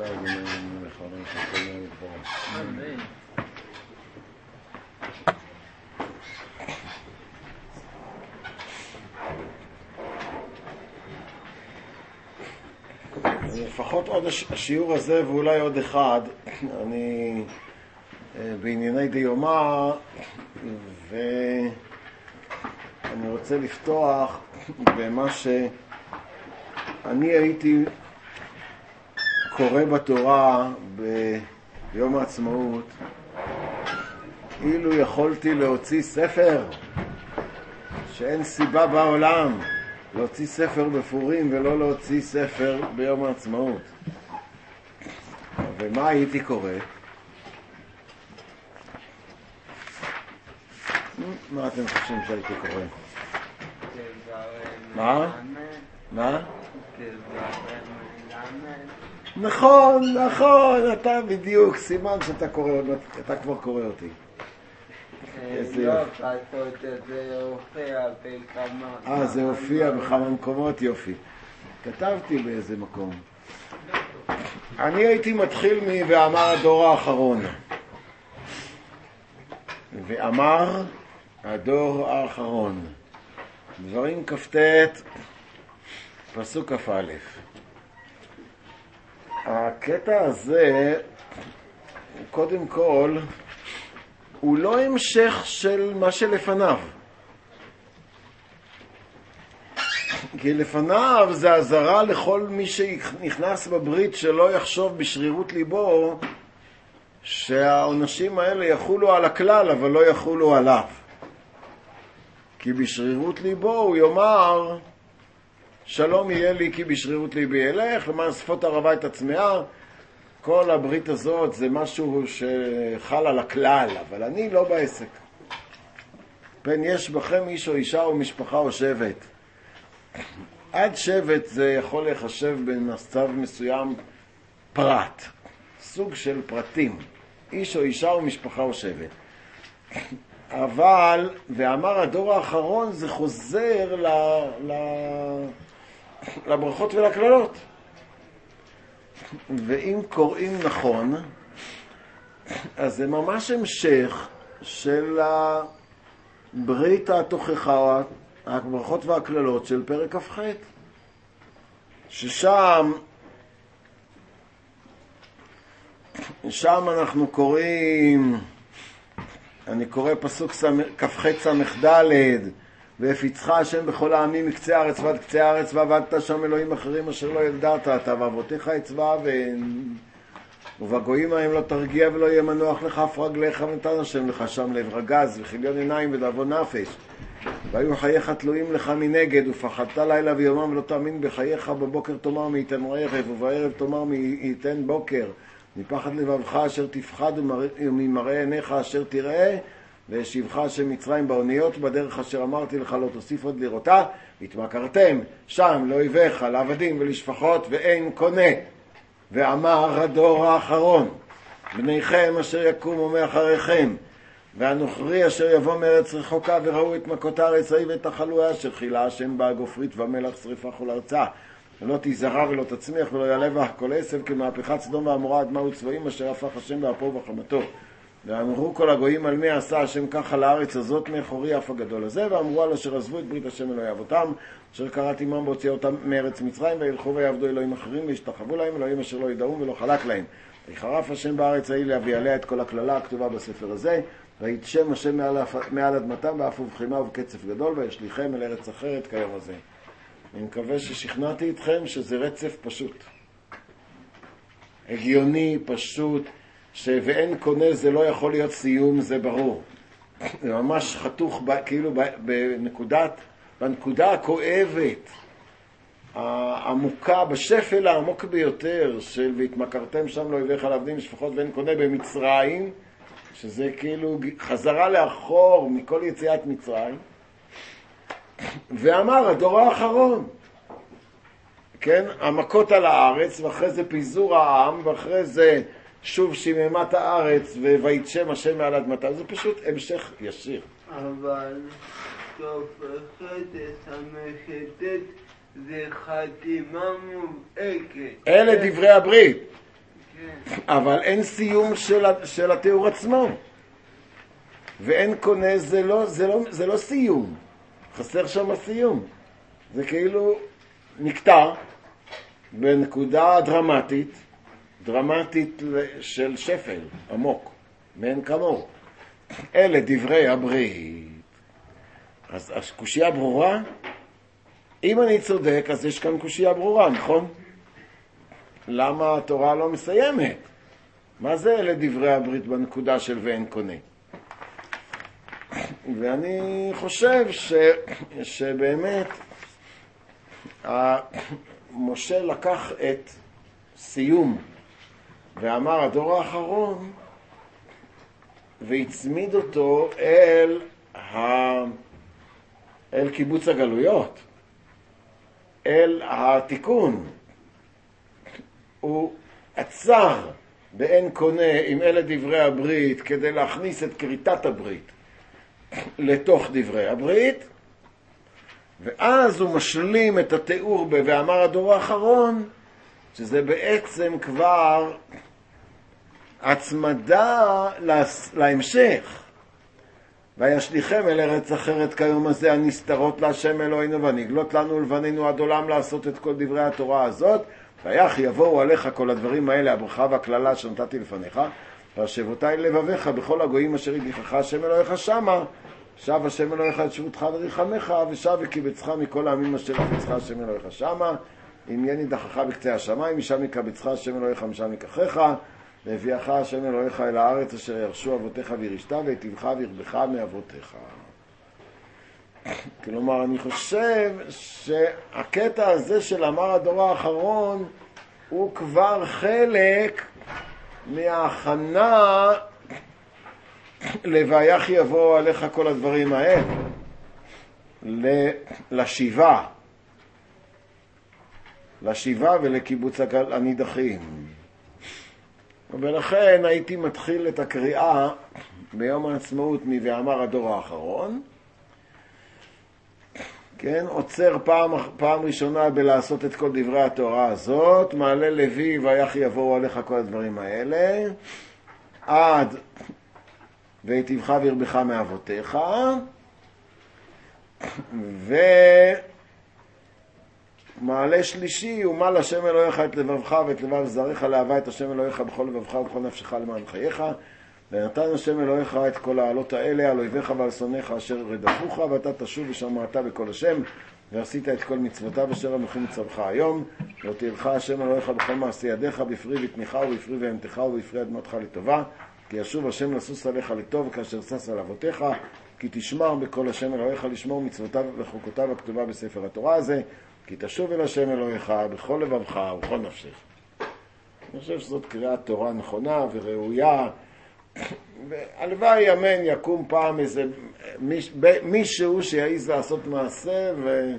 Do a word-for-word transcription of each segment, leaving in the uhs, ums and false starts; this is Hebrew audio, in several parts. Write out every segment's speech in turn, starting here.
אתה אדוני לכהן שכל יום פה. אמן. לפחות עוד השיעור הזה ואולי עוד אחד, אני בענייני דיומא, ואני רוצה לפתוח במה שאני הייתי קורא בתורה ביום העצמאות. אילו יכולתי להוציא ספר, שאין סיבה בעולם להוציא ספר בפורים ולא להוציא ספר ביום העצמאות. ומה הייתי קורא? מה אתם חושבים שהייתי קורא? מה? מה? נכון, נכון, אתה בדיוק, סימן שאתה קורא, אתה כבר קורא אותי. לא, פשוט זה הופיע בכמה... אה, זה הופיע בכמה מקומות, יופי. כתבתי באיזה מקום. אני הייתי מתחיל מ... ואמר הדור האחרון. ואמר הדור האחרון. דברים כ"ט, פסוק כ"א. הקטע הזה, קודם כל, הוא לא המשך של מה שלפניו. כי לפניו זה הזרה לכל מי שנכנס בברית שלא יחשוב בשרירות ליבו שהעונשים האלה יחולו על הכלל אבל לא יחולו עליו. כי בשרירות ליבו הוא יאמר שלום יהיה לי כי בשרירות ליבי אלך למען שפות הרבה את עצמאה. כל הברית הזאת זה משהו שחל על הכלל, אבל אני לא בעסק. פן יש בכם איש או אישה או משפחה או שבט. עד שבט זה יכול לחשב במצב מסוים פרט, סוג של פרטים. איש או אישה או משפחה או שבט. אבל, ואמר הדור האחרון, זה חוזר ל, ל, לברכות ולכללות. ואם קוראים נכון, אז זה ממש המשך של הברית התוכחה, הברכות והכללות של פרק כ"ח. ששם, שם אנחנו קוראים, אני קורא פסוק כ"ח ס"ד, והפיצך השם בכל העמים מקצה הארץ ועד קצה הארץ, ועבדת שם אלוהים אחרים אשר לא ידעת אתה, ואבותיך אצבע ובגויים ההם לא תרגיע ולא יהיה מנוח לך אף רגליך, ונתן השם לך שם לב רגז וכיליון עיניים ודאבון נפש, והיו חייך תלויים לך מנגד, ופחדת לילה ויומם ולא תאמין בחייך. בבוקר תאמר מי ייתן ערב, ובערב תאמר מי ייתן בוקר, מפחד לבבך אשר תפחד וממראה עיניך אשר תראה, והשיבך השם מצרים באוניות בדרך אשר אמרתי לך לא תוסיף עוד לראותה, התמכרתם שם לאויביך לעבדים ולשפחות ואין קונה. ואמר הדור האחרון, בניכם אשר יקומו מאחריכם, והנוכרי אשר יבוא מארץ רחוקה וראו את מכות הארץ ההיא ואת החלואה אשר חילה השם בה גופרית ומלח שריפה כל ארצה, ולא תזרע ולא תצמיח ולא יעלה בה כל עשב כמהפכת סדום ועמורה עד מהו צבעים אשר הפך השם באפו ובחמתו. ואמרו כל הגויים על מי עשה השם ככה לארץ הזאת מאחורי אף הגדול הזה, ואמרו על אשר עזבו את ברית השם אלוהי אבותם אשר קראת עמם והוציאו אותם מארץ מצרים, וילכו ויעבדו אלוהים אחרים וישתחוו להם אלוהים אשר לא ידעום ולא חלק להם. ויחרף השם בארץ ההיא להביא עליה את כל הכללה הכתובה בספר הזה, ויתשם השם מעל, מעל אדמתם ואף ובחימה ובקצף גדול, וישליכם אל ארץ אחרת כיום הזה. אני מקווה ששכנעתי אתכם שזה רצף פשוט, הגיוני, פשוט, ש... ואין קונה זה לא יכול להיות סיום, זה ברור. זה ממש חתוך ב... כאילו ב... בנקודת, בנקודה הכואבת, העמוקה, בשפל העמוק ביותר של והתמכרתם שם לאויביך לעבדים משפחות ואין קונה במצרים, שזה כאילו חזרה לאחור מכל יציאת מצרים. ואמר הדור האחרון, כן, המכות על הארץ, ואחרי זה פיזור העם, ואחרי זה שוב שיממת הארץ ויתשם השם מעל אדמתה. זה פשוט המשך ישיר. אבל סוף החטא סמכתת זה חתימה מובהקת. אלה דברי הברית. אבל אין סיום של, של התיאור עצמו. ואין קונה, זה לא, זה לא, זה לא סיום. חסר שם הסיום. זה כאילו נקטע בנקודה דרמטית, דרמטית של שפל עמוק, מעין כמוהו. אלה דברי הברית. אז הקושיה ברורה? אם אני צודק, אז יש כאן קושיה ברורה, נכון? למה התורה לא מסיימת? מה זה אלה דברי הברית בנקודה של ואין קונה? ואני חושב ש... שבאמת משה לקח את סיום ואמר הדור האחרון והצמיד אותו אל, ה... אל קיבוץ הגלויות, אל התיקון. הוא עצר באין קונה עם אלה דברי הברית כדי להכניס את כריתת הברית לתוך דברי הברית, ואז הוא משלים את התיאור ב... ואמר הדור האחרון, שזה בעצם כבר הצמדה להמשך. וישליכם אל ארץ אחרת כיום הזה הנסתרות להשם אלוהינו ונגלות לנו ולבנינו עד עולם לעשות את כל דברי התורה הזאת. ויח יבואו עליך כל הדברים האלה, הברכה והכללה שנתתי לפניך, והשבותי לבביך בכל הגויים אשר ידיחך השם אלוהיך שמה, שב השם אלוהיך את שבותך וריחמך, ושב וקיבצך מכל העמים אשר יחצך השם אלוהיך שמה, אם יהיה נידחך בקצה השמיים, משם יקבצך השם אלוהיך משם ייקחך, והביאך השם אלוהיך אל הארץ אשר ירשו אבותיך וירשת, והיטיבך וירבך מאבותיך. כלומר, אני חושב שהקטע הזה של אמר הדור האחרון הוא כבר חלק מההכנה ל"ויח יבוא עליך כל הדברים האלה", לשיבה, לשיבה ולקיבוץ הנידחים. ולכן הייתי מתחיל את הקריאה ביום העצמאות מ"ואמר הדור האחרון", כן, עוצר פעם, פעם ראשונה בלעשות את כל דברי התורה הזאת, מעלה לוי ויח יבואו עליך כל הדברים האלה, עד והיטיבך וירבך מאבותיך, ומעלה שלישי, ומל השם אלוהיך את לבבך ואת לבב זרעך לאהבה את השם אלוהיך בכל לבבך ובכל נפשך למען חייך, ונתן השם אלוהיך את כל העלות האלה על אויביך ועל שונאיך אשר רדפוך, ואתה תשוב ושמרת בכל השם ועשית את כל מצוותיו אשר אנוכי מצווך היום, והותירך השם אלוהיך בכל מעשי ידיך בפרי בטנך ובפרי בהמתך ובפרי אדמתך לטובה, כי ישוב השם לסוס עליך לטוב כאשר שש על אבותיך, כי תשמר בכל השם אלוהיך לשמור מצוותיו וחוקותיו הכתובה בספר התורה הזה, כי תשוב אל השם אלוהיך בכל לבבך ובכל נפשך. אני חושב שזאת קריאת תורה נכונה וראויה, והלוואי אמן יקום פעם איזה מיש, מישהו שיעיז לעשות מעשה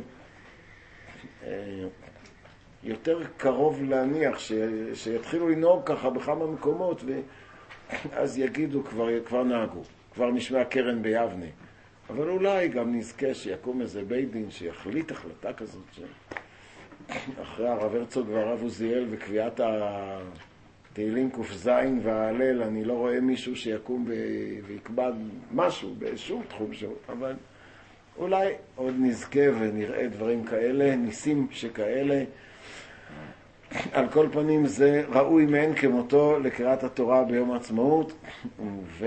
ויותר קרוב להניח ש, שיתחילו לנהוג ככה בכמה מקומות, ואז יגידו כבר, כבר נהגו, כבר נשמע קרן ביבנה. אבל אולי גם נזכה שיקום איזה בית דין שיחליט החלטה כזאת ש... אחרי הרב הרצוג והרב עוזיאל וקביעת התהילים ק"ז וההלל, אני לא רואה מישהו שיקום ויקבע משהו בשום תחום שהוא, אבל אולי עוד נזכה ונראה דברים כאלה, ניסים שכאלה. על כל פנים זה ראוי מאין כמותו לקריאת התורה ביום העצמאות, ו...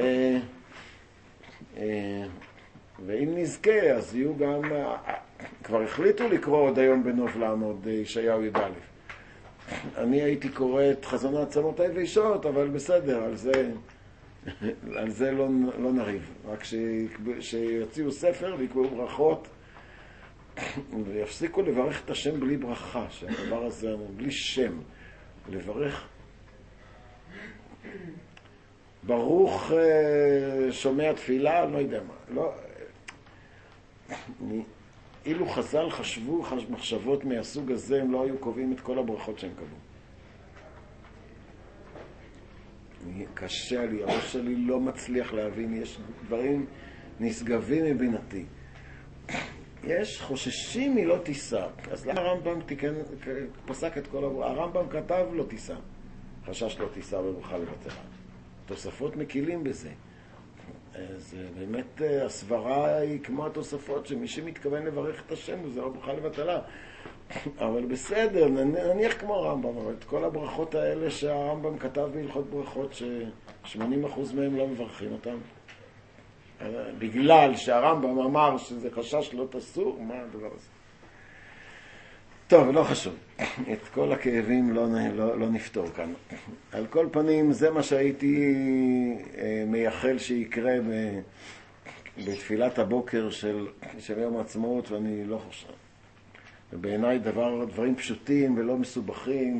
ואם נזכה אז יהיו גם, כבר החליטו לקרוא עוד היום בנוף לעמוד ישעיהו י"א. אני הייתי קורא את חזון העצמות היבשות, אבל בסדר, על זה, על זה לא, לא נריב. רק שיוציאו ספר ויקבעו ברכות ויפסיקו לברך את השם בלי ברכה, שהדבר הזה בלי שם, לברך ברוך שומע תפילה, לא יודע מה. לא, אילו חז"ל חשבו מחשבות מהסוג הזה, הם לא היו קובעים את כל הברכות שהם קבעו. קשה לי, הראש שלי לא מצליח להבין, יש דברים נשגבים מבינתי. יש חוששים מלא תישא, אז למה הרמב"ם תיקן, פסק את כל הברכות? הרמב"ם כתב לא תישא. חשש לא תישא בברכה לבטלה. תוספות מקילים בזה. אז באמת הסברה היא כמו התוספות, שמי שמתכוון לברך את השם, זה לא ברכה לבטלה. אבל בסדר, נניח כמו הרמב"ם, אבל את כל הברכות האלה שהרמב"ם כתב בהלכות ברכות, ש-שמונים אחוז מהם לא מברכים אותם. בגלל שהרמב"ם אמר שזה חשש לא תסור, מה הדבר הזה? טוב, לא חשוב. את כל הכאבים לא, לא, לא נפתור כאן. על כל פנים, זה מה שהייתי מייחל שיקרה בתפילת הבוקר של, של יום העצמאות, ואני לא חושב. ובעיניי דבר, דברים פשוטים ולא מסובכים,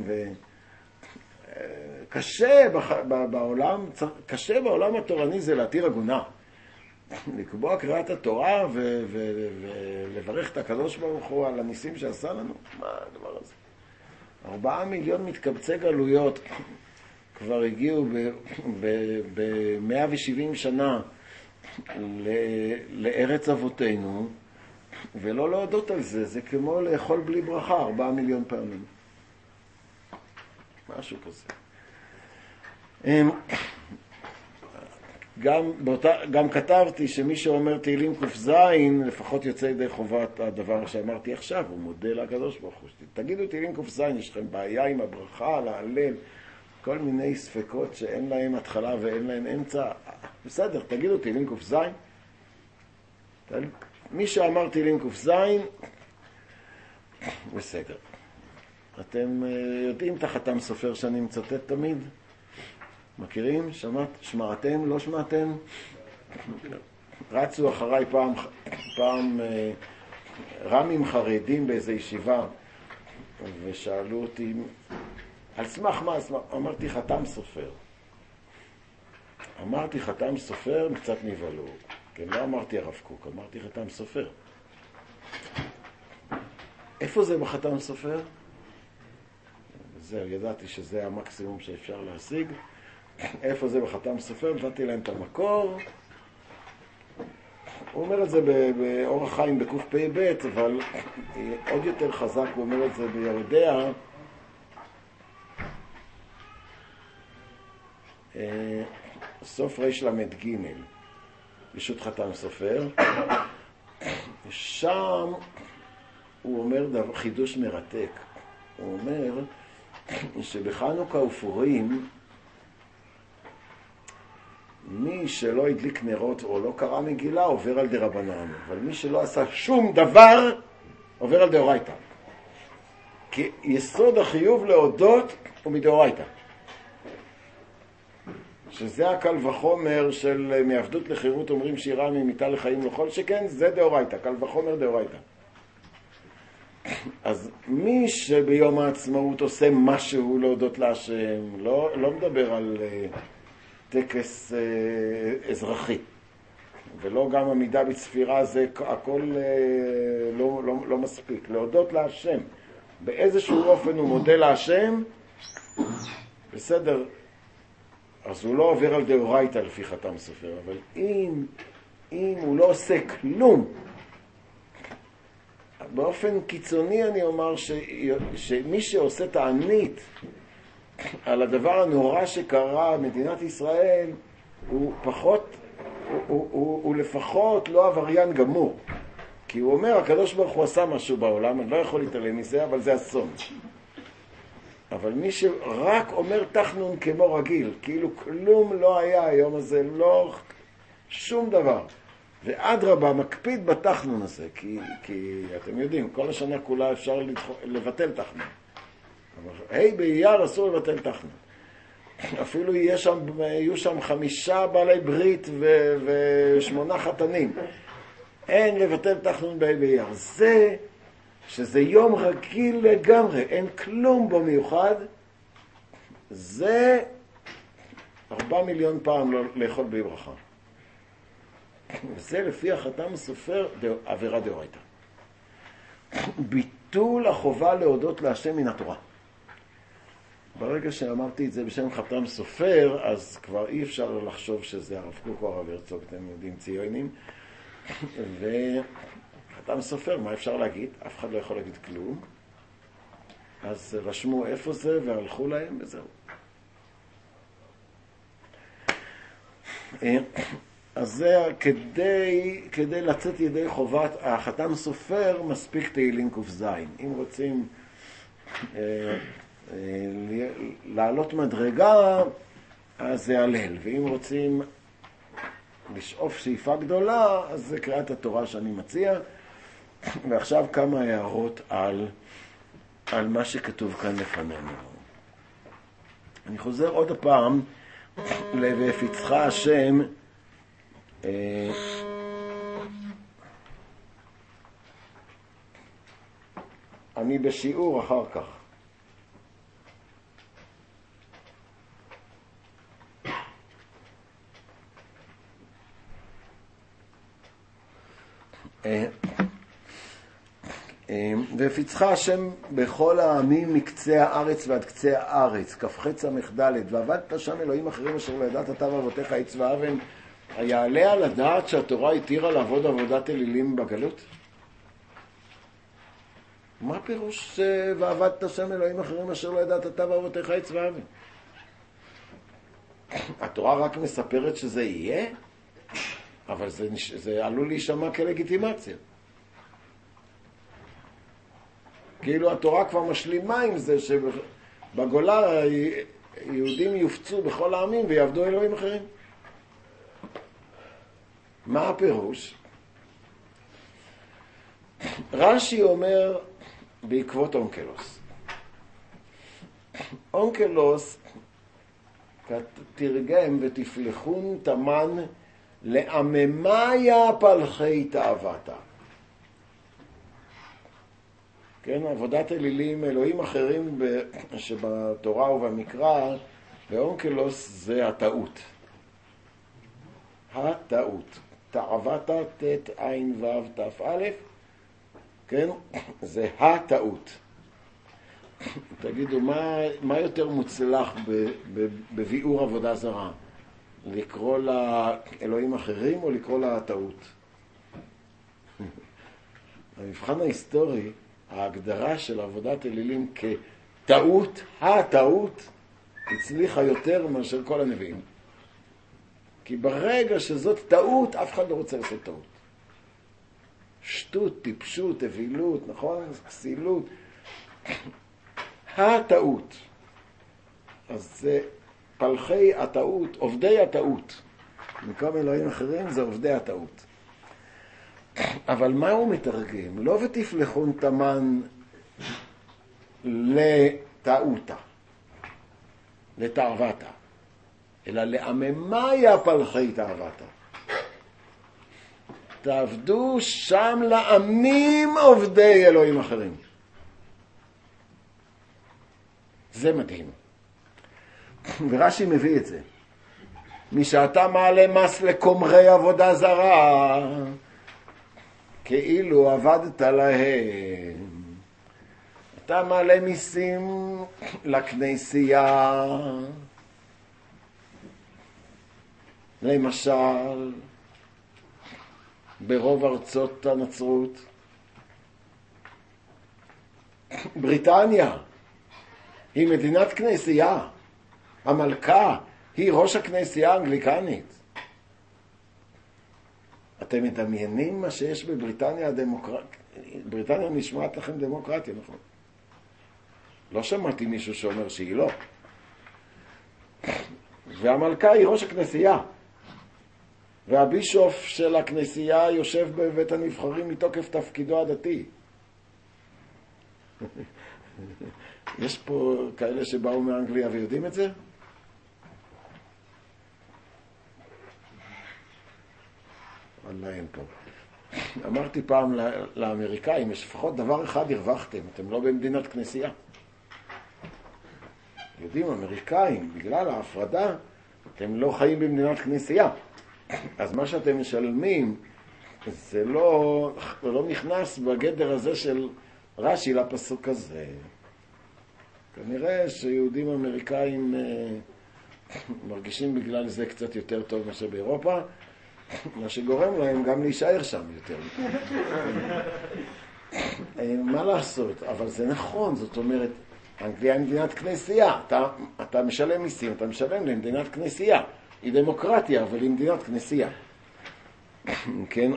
וקשה בעולם, קשה בעולם התורני זה להתיר עגונה. לקבוע קריאת התורה ולברך את הקדוש ברוך הוא על הניסים שעשה לנו? מה הדבר הזה? ארבעה מיליון מתקבצי גלויות כבר הגיעו ב-מאה ושבעים שנה לארץ אבותינו, ולא להודות על זה, זה כמו לאכול בלי ברכה ארבעה מיליון פעמים. משהו כזה. גם, באותה, גם כתבתי שמי שאומר תהילים ק"ז, לפחות יוצא ידי חובת הדבר שאמרתי עכשיו, הוא מודה לקדוש ברוך הוא. תגידו תהילים ק"ז, יש לכם בעיה עם הברכה, להלל, כל מיני ספקות שאין להם התחלה ואין להם אמצע. בסדר, תגידו תהילים ק"ז. מי שאמר תהילים ק"ז, בסדר. אתם יודעים את החתם סופר שאני מצטט תמיד? מכירים? שמעת? שמעתם? לא שמעתם? רצו אחריי פעם, פעם רמים חרדים באיזו ישיבה, ושאלו אותי, על סמך מה? סמך? אמרתי חתם סופר. אמרתי חתם סופר, קצת נבהלו. כן, לא אמרתי הרב קוק, אמרתי חתם סופר. איפה זה בחתם סופר? זהו, ידעתי שזה המקסימום שאפשר להשיג. איפה זה בחתם סופר? נתתי להם את המקור. הוא אומר את זה באורח חיים בקוף פי בית, אבל עוד יותר חזק הוא אומר את זה ביהודיה. סוף רש למד ג' ישות חתם סופר. שם הוא אומר דבר, חידוש מרתק. הוא אומר שבחנוכה ופורים מי שלא הדליק נרות או לא קרא מגילה עובר על דרבנן, אבל מי שלא עשה שום דבר עובר על דאורייתא. כי יסוד החיוב להודות הוא מדאורייתא. שזה הקל וחומר של מעבדות לחירות אומרים שירה ממיתה לחיים לכל שכן, זה דאורייתא, קל וחומר דאורייתא. אז מי שביום העצמאות עושה משהו להודות להשם, לא, לא מדבר על uh, טקס uh, אזרחי, ולא גם עמידה בצפירה, זה הכל uh, לא, לא, לא מספיק. להודות להשם, באיזשהו אופן הוא מודה להשם, בסדר, אז הוא לא עובר על דאורייתא לפי חתם סופר, אבל אם, אם הוא לא עושה כלום, באופן קיצוני אני אומר ש... שמי שעושה תענית על הדבר הנורא שקרה במדינת ישראל הוא פחות, הוא, הוא, הוא, הוא לפחות לא עבריין גמור. כי הוא אומר, הקדוש ברוך הוא עשה משהו בעולם, אני לא יכול להתעלם מזה, אבל זה אסון. אבל מי שרק אומר תחנון כמו רגיל, כאילו כלום לא היה היום הזה, לא שום דבר. ואדרבה, מקפיד בתחנון הזה, כי, כי אתם יודעים, כל השנה כולה אפשר לבטל תחנון. היי, באייר אסור לבטל תחנון. אפילו יהיה שם, יהיו שם חמישה בעלי ברית ו, ושמונה חתנים. אין לבטל תחנון בהי באייר. זה, שזה יום רגיל לגמרי, אין כלום בו מיוחד, זה ארבע מיליון פעם לא, לאכול בי ברכה. וזה לפי החתם הסופר עבירה דאורייתא. ביטול החובה להודות להשם מן התורה. ברגע שאמרתי את זה בשם חתם סופר, אז כבר אי אפשר לחשוב שזה הרב קוק או הרב הרצוג, אתם יודעים, ציונים. וחתם סופר, מה אפשר להגיד? אף אחד לא יכול להגיד כלום. אז רשמו איפה זה והלכו להם וזהו. אז זה כדי, כדי לצאת ידי חובת, החתן סופר מספיק תהילים קופזין. אם רוצים אה, אה, לעלות מדרגה, אז זה הלל. ואם רוצים לשאוף שאיפה גדולה, אז זה קריאת התורה שאני מציע. ועכשיו כמה הערות על, על מה שכתוב כאן לפנינו. אני חוזר עוד הפעם ל"והפיצך השם", אה, אני בשיעור אחר כך. "והפיצך השם בכל העמים מקצה הארץ ועד קצה הארץ", כ"ח ס"ד, "ועבדת שם אלוהים אחרים אשר לא ידעת אתה ואבותיך עץ ואבן". היעלה על הדעת שהתורה התירה לעבוד עבודת אלילים בגלות? מה פירוש "ועבדת שם אלוהים אחרים אשר לא ידעת אתה ואבותיך עץ ואבן"? התורה רק מספרת שזה יהיה, אבל זה, זה עלול להישמע כלגיטימציה. כאילו התורה כבר משלימה עם זה שבגולה יהודים יופצו בכל העמים ויעבדו אלוהים אחרים. מה הפירוש? רש"י אומר בעקבות אונקלוס. אונקלוס תרגם "ותפלחון תמן לעממיה פלחי תאוותה". כן, עבודת אלילים, אלוהים אחרים שבתורה ובמקרא, באונקלוס זה הטעות. הטעות. תאוותה תת עין וו תף א', כן, זה הטעות. תגידו, מה, מה יותר מוצלח ב, ב, בביאור עבודה זרה? לקרוא לה אלוהים אחרים או לקרוא לה הטעות? המבחן ההיסטורי, ההגדרה של עבודת אלילים כטעות, הטעות, הצליחה יותר מאשר כל הנביאים. כי ברגע שזאת טעות, אף אחד לא רוצה לעשות טעות. שטות, טיפשות, אווילות, נכון? כסילות. הטעות. אז זה פלחי הטעות, עובדי הטעות. במקום אלוהים אחרים זה עובדי הטעות. אבל מה הוא מתרגם? לא "ותפלחון תמן לטעותה", לתאוותה, אלא לעממיה פלחי תאוותה. תעבדו שם לעמים עובדי אלוהים אחרים. זה מדהים. ורש"י מביא את זה. משאתה מעלה מס לקומרי עבודה זרה, כאילו עבדת להם. אתה מעלה מיסים לכנסייה, למשל, ברוב ארצות הנצרות. בריטניה היא מדינת כנסייה. המלכה היא ראש הכנסייה האנגליקנית. אתם מדמיינים מה שיש בבריטניה הדמוקרטיה? בריטניה נשמעת לכם דמוקרטיה, נכון? לא שמעתי מישהו שאומר שהיא לא. והמלכה היא ראש הכנסייה. והבישוף של הכנסייה יושב בבית הנבחרים מתוקף תפקידו הדתי. יש פה כאלה שבאו מאנגליה ויודעים את זה? וואלה, אין פה. אמרתי פעם לאמריקאים, יש לפחות דבר אחד הרווחתם, אתם לא במדינת כנסייה. יודעים, אמריקאים, בגלל ההפרדה, אתם לא חיים במדינת כנסייה. אז מה שאתם משלמים, זה לא, לא נכנס בגדר הזה של רש"י לפסוק הזה. כנראה שיהודים אמריקאים אה, מרגישים בגלל זה קצת יותר טוב מאשר באירופה, מה שגורם להם גם להישאר שם יותר. מה לעשות? אבל זה נכון, זאת אומרת, אנגליה היא מדינת כנסייה. אתה, אתה משלם מיסים, אתה משלם למדינת כנסייה. היא דמוקרטיה, אבל היא מדינת כנסייה. כן?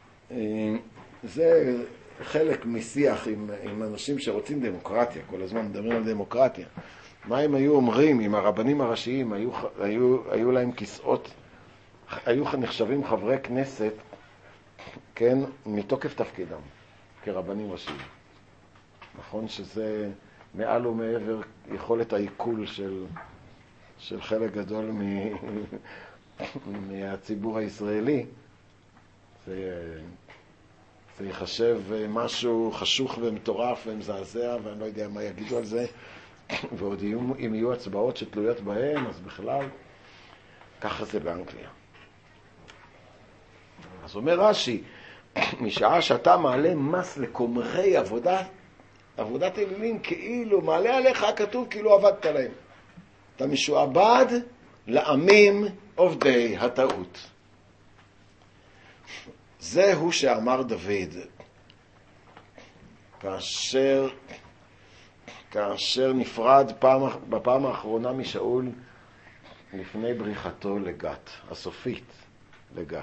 זה חלק משיח עם, עם אנשים שרוצים דמוקרטיה, כל הזמן מדברים על דמוקרטיה. מה הם היו אומרים אם הרבנים הראשיים היו, היו, היו להם כיסאות, היו נחשבים חברי כנסת, כן, מתוקף תפקידם, כרבנים ראשיים. נכון שזה מעל ומעבר יכולת העיכול של, של חלק גדול מ, מהציבור הישראלי. זה, זה יחשב משהו חשוך ומטורף ומזעזע, ואני לא יודע מה יגידו על זה, ועוד יהיו, אם יהיו הצבעות שתלויות בהם, אז בכלל, ככה זה באנגליה. אז אומר רש"י, משעה שאתה מעלה מס לקומרי עבודה, עבודת אלילים, כאילו מעלה עליך הכתוב כאילו עבדת להם. אתה משועבד לעמים עובדי הטעות. זהו שאמר דוד, כאשר, כאשר נפרד פעם, בפעם האחרונה משאול לפני בריחתו לגת, הסופית לגת.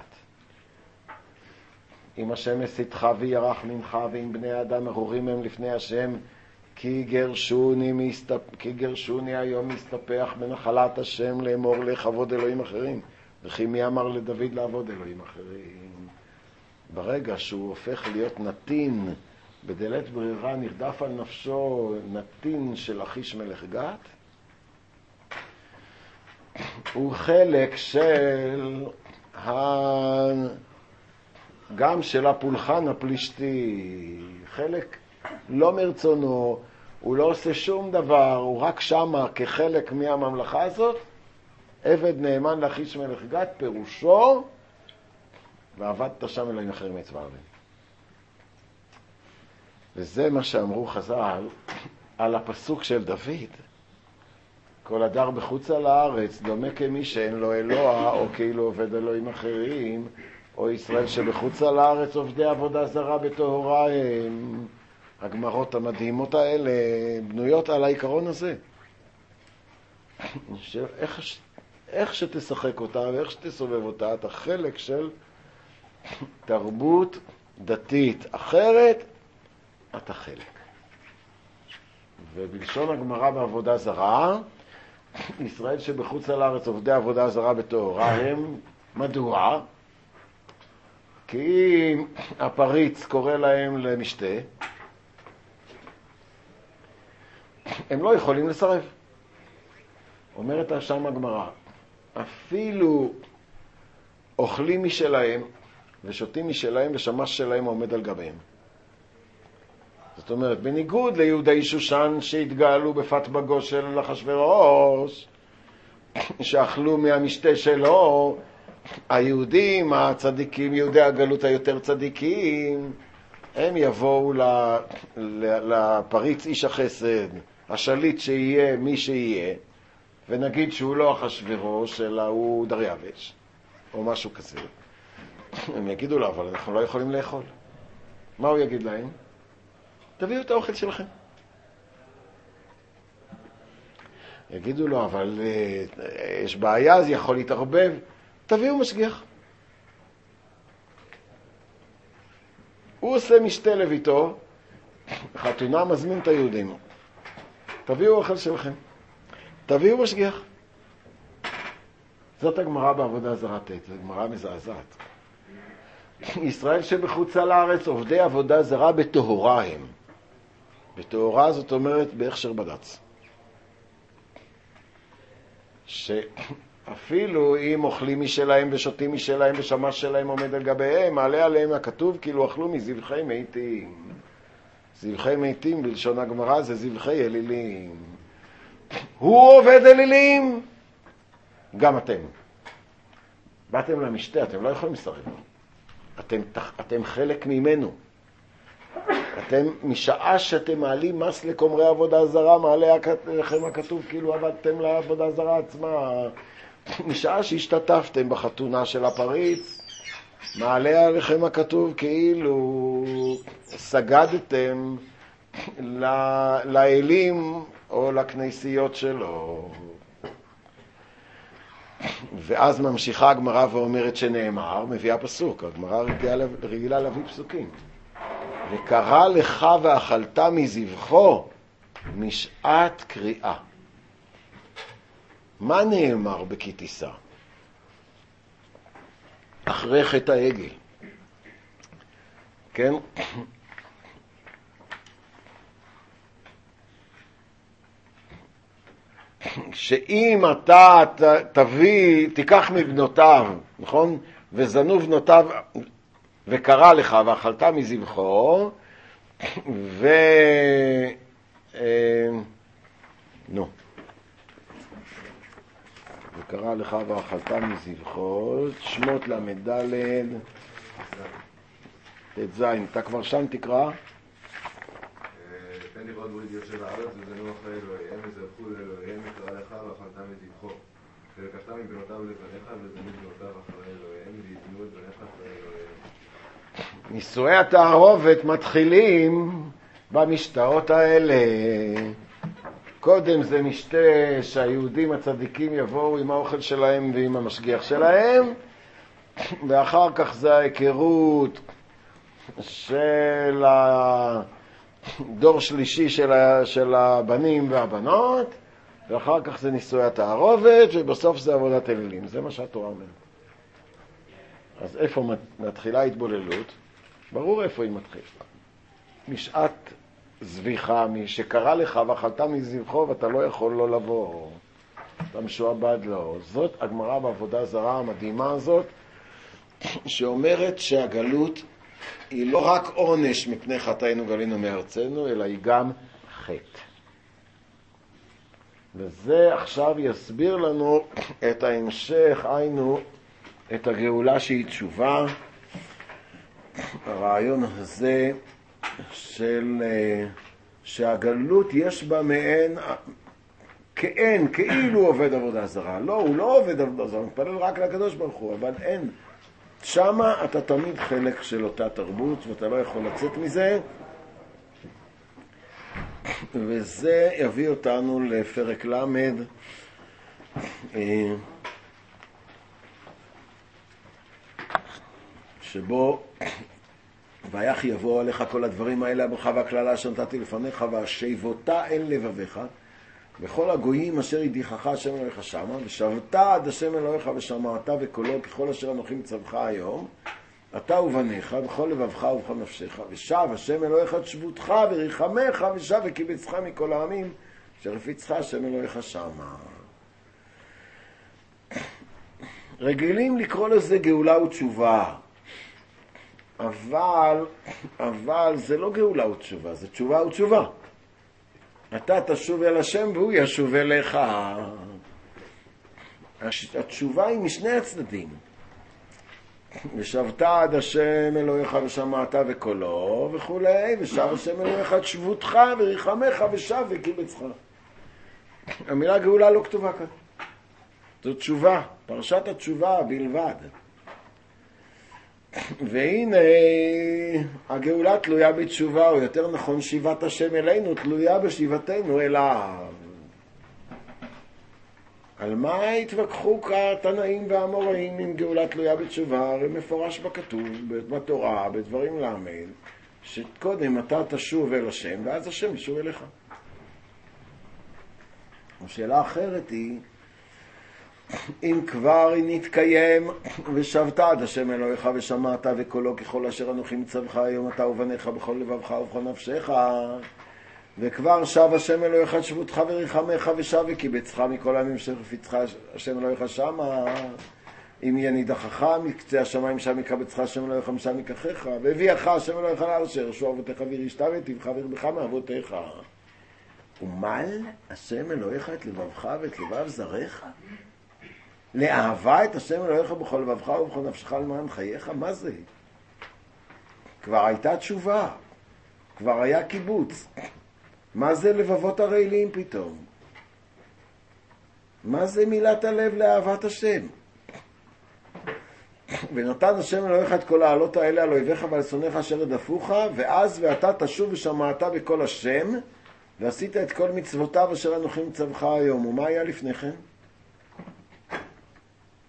אם השם מסיתך וירח ממך, ואם בני האדם ארורים הם לפני השם, כי גרשוני, מסתפ... כי גרשוני היום מסתפח בנחלת השם לאמור לכבוד אלוהים אחרים. וכי מי אמר לדוד לעבוד אלוהים אחרים? ברגע שהוא הופך להיות נתין, בדלת ברירה נרדף על נפשו נתין של אחיש מלך גת, הוא חלק של ה... גם של הפולחן הפלישתי, חלק לא מרצונו, הוא לא עושה שום דבר, הוא רק שמה כחלק מהממלכה הזאת, עבד נאמן לאחיש מלך גת, פירושו, ועבדת שם אלוהים אחרים מצווה עליהם. וזה מה שאמרו חז"ל על הפסוק של דוד. כל הדר בחוץ על הארץ דומה כמי שאין לו אלוה, או כאילו עובד אלוהים אחרים, או ישראל שבחוץ על הארץ עובדי עבודה זרה בטהורה הם. הגמרות המדהימות האלה בנויות על העיקרון הזה. איך, איך שתשחק אותה ואיך שתסובב אותה, אתה חלק של תרבות דתית אחרת, אתה חלק. ובלשון הגמרא בעבודה זרה, ישראל שבחוץ על הארץ עובדי עבודה זרה בטהורה הם, מדוע? כי אם הפריץ קורא להם למשתה, הם לא יכולים לסרב. אומרת שם הגמרא, אפילו אוכלים משלהם ושותים משלהם ושמש שלהם עומד על גביהם. זאת אומרת, בניגוד ליהודי שושן שהתגאלו בפת בגו של אחשוורוש, שאכלו מהמשתה שלו, היהודים, הצדיקים, יהודי הגלות היותר צדיקים, הם יבואו לפריץ איש החסד, השליט שיהיה מי שיהיה, ונגיד שהוא לא אחשוורוש, אלא הוא דריווש, או משהו כזה. הם יגידו לו, אבל אנחנו לא יכולים לאכול. מה הוא יגיד להם? תביאו את האוכל שלכם. יגידו לו, אבל uh, יש בעיה, זה יכול להתערבב. תביאו משגיח. הוא עושה משתה לביתו, חתונה מזמין את היהודים. תביאו אוכל שלכם. תביאו משגיח. זאת הגמרא בעבודה זרה ט', זו גמרא מזעזעת. ישראל שבחוץ על הארץ עובדי עבודה זרה בטהורה הם. בטהורה זאת אומרת בהכשר בד"ץ. שאפילו אם אוכלים משלהם ושותים משלהם ושמש שלהם עומד על גביהם, מעלה עליהם הכתוב כאילו אכלו מזבחי מתים. זבחי מתים בלשון הגמרא זה זבחי אלילים. הוא עובד אלילים, גם אתם. באתם למשתה, אתם לא יכולים לסרב. אתם, אתם חלק ממנו. אתם, משעה שאתם מעלים מס לקומרי עבודה זרה, מעלה לכם הכתוב כאילו עבדתם לעבודה זרה עצמה. משעה שהשתתפתם בחתונה של הפריץ, מעלה עליכם הכתוב כאילו סגדתם לאלים או לכנסיות שלו. ואז ממשיכה הגמרא ואומרת שנאמר, מביאה פסוק, הגמרא רגילה, רגילה להביא פסוקים. וקרא לך ואכלת מזבחו משעת קריאה. מה נאמר בכי תישא? אחרי חטא העגל. כן? שאם אתה תביא, תיקח מבנותיו, נכון? וזנו בנותיו, וקרא לך ואכלת מזבחו, ו... נו. וקרא לך ואכלת מזבחו, שמות למד ד' תז, אתה כבר שם תקרא? תן לראות ברידיות של הארץ וזנו אחרי אלוהיהם וזרחו לאלוהיהם וקרא לך ואכלת מזבחו ולקחת מבנותיו לבניך וזנו בנותיו אחרי אלוהיהם ויבנו את בניך אחרי אלוהיהם. נישואי התערובת מתחילים במשתאות האלה. קודם זה משתה שהיהודים הצדיקים יבואו עם האוכל שלהם ועם המשגיח שלהם, ואחר כך זה ההיכרות של הדור שלישי של, ה... של הבנים והבנות, ואחר כך זה נישואי התערובת, ובסוף זה עבודת אלילים. זה מה שהתורה אומרת. אז איפה מתחילה התבוללות? ברור איפה היא מתחילה. משעת זביחה, מי שקרא לך ואכלת מזבחו ואתה לא יכול לא לבוא, אתה משועבד לו. זאת הגמרא בעבודה זרה המדהימה הזאת, שאומרת שהגלות היא לא רק עונש מפני חטאינו גלינו מארצנו, אלא היא גם חטא. וזה עכשיו יסביר לנו את ההמשך, היינו את הגאולה שהיא תשובה. הרעיון הזה של שהגלות יש בה מעין כאין, כאילו עובד עבודה זרה. לא, הוא לא עובד עבודה זרה, הוא מתפלל רק לקדוש ברוך הוא, אבל אין. שמה אתה תמיד חלק של אותה תרבות ואתה לא יכול לצאת מזה, וזה יביא אותנו לפרק למד, שבו ויח יבוא עליך כל הדברים האלה, הברכה והכללה שנתתי לפניך, והשיבותה אל לבביך וכל הגויים אשר ידיחך השם אלוהיך שמה, ושבת עד השם אלוהיך ושמעת וקולו ככל אשר אנוכי מצווך היום, אתה ובניך בכל לבבך ובכל נפשך, ושב השם אלוהיך את שבותך וריחמך, ושב וקיבצך מכל העמים אשר הפיצך השם אלוהיך שמה. רגילים לקרוא לזה גאולה ותשובה, אבל, אבל זה לא גאולה ותשובה, זה תשובה ותשובה. אתה תשוב אל השם והוא ישוב אליך. התשובה היא משני הצדדים. ושבת עד השם אלוהיך ושמעת וקולו וכולי, ושב השם אלוהיך את שבותך וריחמך ושב וקיבצך. המילה גאולה לא כתובה כאן. זו תשובה, פרשת התשובה בלבד. והנה הגאולה תלויה בתשובה, או יותר נכון שיבת השם אלינו תלויה בשיבתנו אליו. על מה התווכחו התנאים והאמוראים אם גאולה תלויה בתשובה? הרי מפורש בכתוב, בתורה, בדברים למד, שקודם אתה תשוב אל השם ואז השם ישוב אליך. השאלה אחרת היא, אם כבר נתקיים ושבת עד השם אלוהיך ושמעת וקולו ככל אשר אנוכי מצווך היום אתה ובניך בכל לבבך ובכל נפשך, וכבר שב השם אלוהיך את שבותך וריחמך ושב וקיבצך מכל העמים אשר הפיצך השם אלוהיך שמה, אם יהיה נידחך מקצה השמיים שם יקבצך השם אלוהיך משם ייקחך, והביאך השם אלוהיך לעל אשר ירשו אבותיך וירשת וטיבך וירבך מאבותיך. ומל השם אלוהיך את לבבך ואת לבב זרעך? לאהבה את השם אלוהיך בכל לבבך ובכל נפשך למען חייך? מה זה? כבר הייתה תשובה, כבר היה קיבוץ. מה זה לבבות הרעילים פתאום? מה זה מילת הלב לאהבת השם? ונתן השם אלוהיך את כל העלות האלה על אויביך ועל שונאיך אשר רדפוך, ואז ואתה תשוב ושמעת בקול השם ועשית את כל מצוותיו אשר אנוכי מצווך היום. ומה היה לפני כן?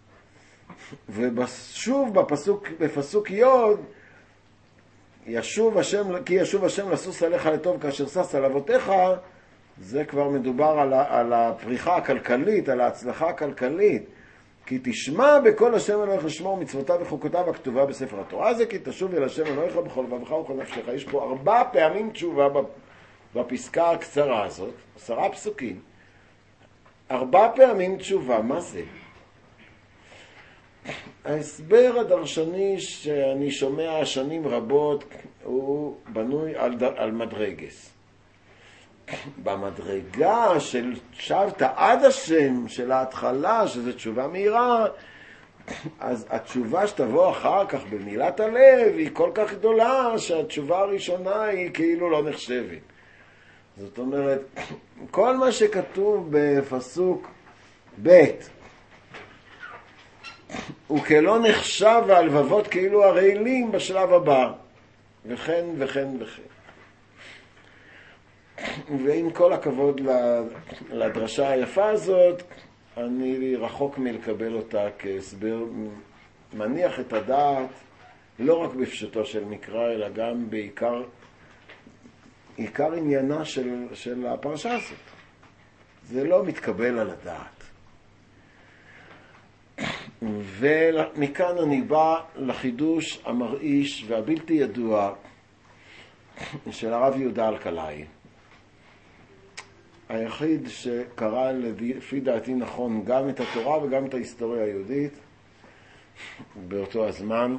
ושוב בפסוק, בפסוק יוד, ישוב השם, כי ישוב השם לסוס עליך לטוב כאשר שש על אבותיך, זה כבר מדובר על, על הפריחה הכלכלית, על ההצלחה הכלכלית. כי תשמע בכל השם אלוהיך לשמור מצוותיו וחוקותיו הכתובה בספר התורה הזה, כי תשוב אל השם אלוהיך בכל לבבך ובכל נפשך. יש פה ארבע פעמים תשובה בפסקה הקצרה הזאת, עשרה פסוקים. ארבע פעמים תשובה, מה זה? ההסבר הדרשני שאני שומע שנים רבות הוא בנוי על, על מדרגס. במדרגה של שבת עד השם, של ההתחלה, שזו תשובה מהירה, אז התשובה שתבוא אחר כך במילת הלב היא כל כך גדולה שהתשובה הראשונה היא כאילו לא נחשבת. זאת אומרת, כל מה שכתוב בפסוק ב' הוא כלא נחשב והלבבות כאילו הרעילים בשלב הבא, וכן וכן וכן. ועם כל הכבוד לדרשה היפה הזאת, אני רחוק מלקבל אותה כהסבר מניח את הדעת, לא רק בפשטו של מקרא, אלא גם בעיקר עיקר עניינה של, של הפרשה הזאת. זה לא מתקבל על הדעת. ומכאן אני בא לחידוש המרעיש והבלתי ידוע של הרב יהודה אלקלעי. היחיד שקרא לפי דעתי נכון גם את התורה וגם את ההיסטוריה היהודית באותו הזמן,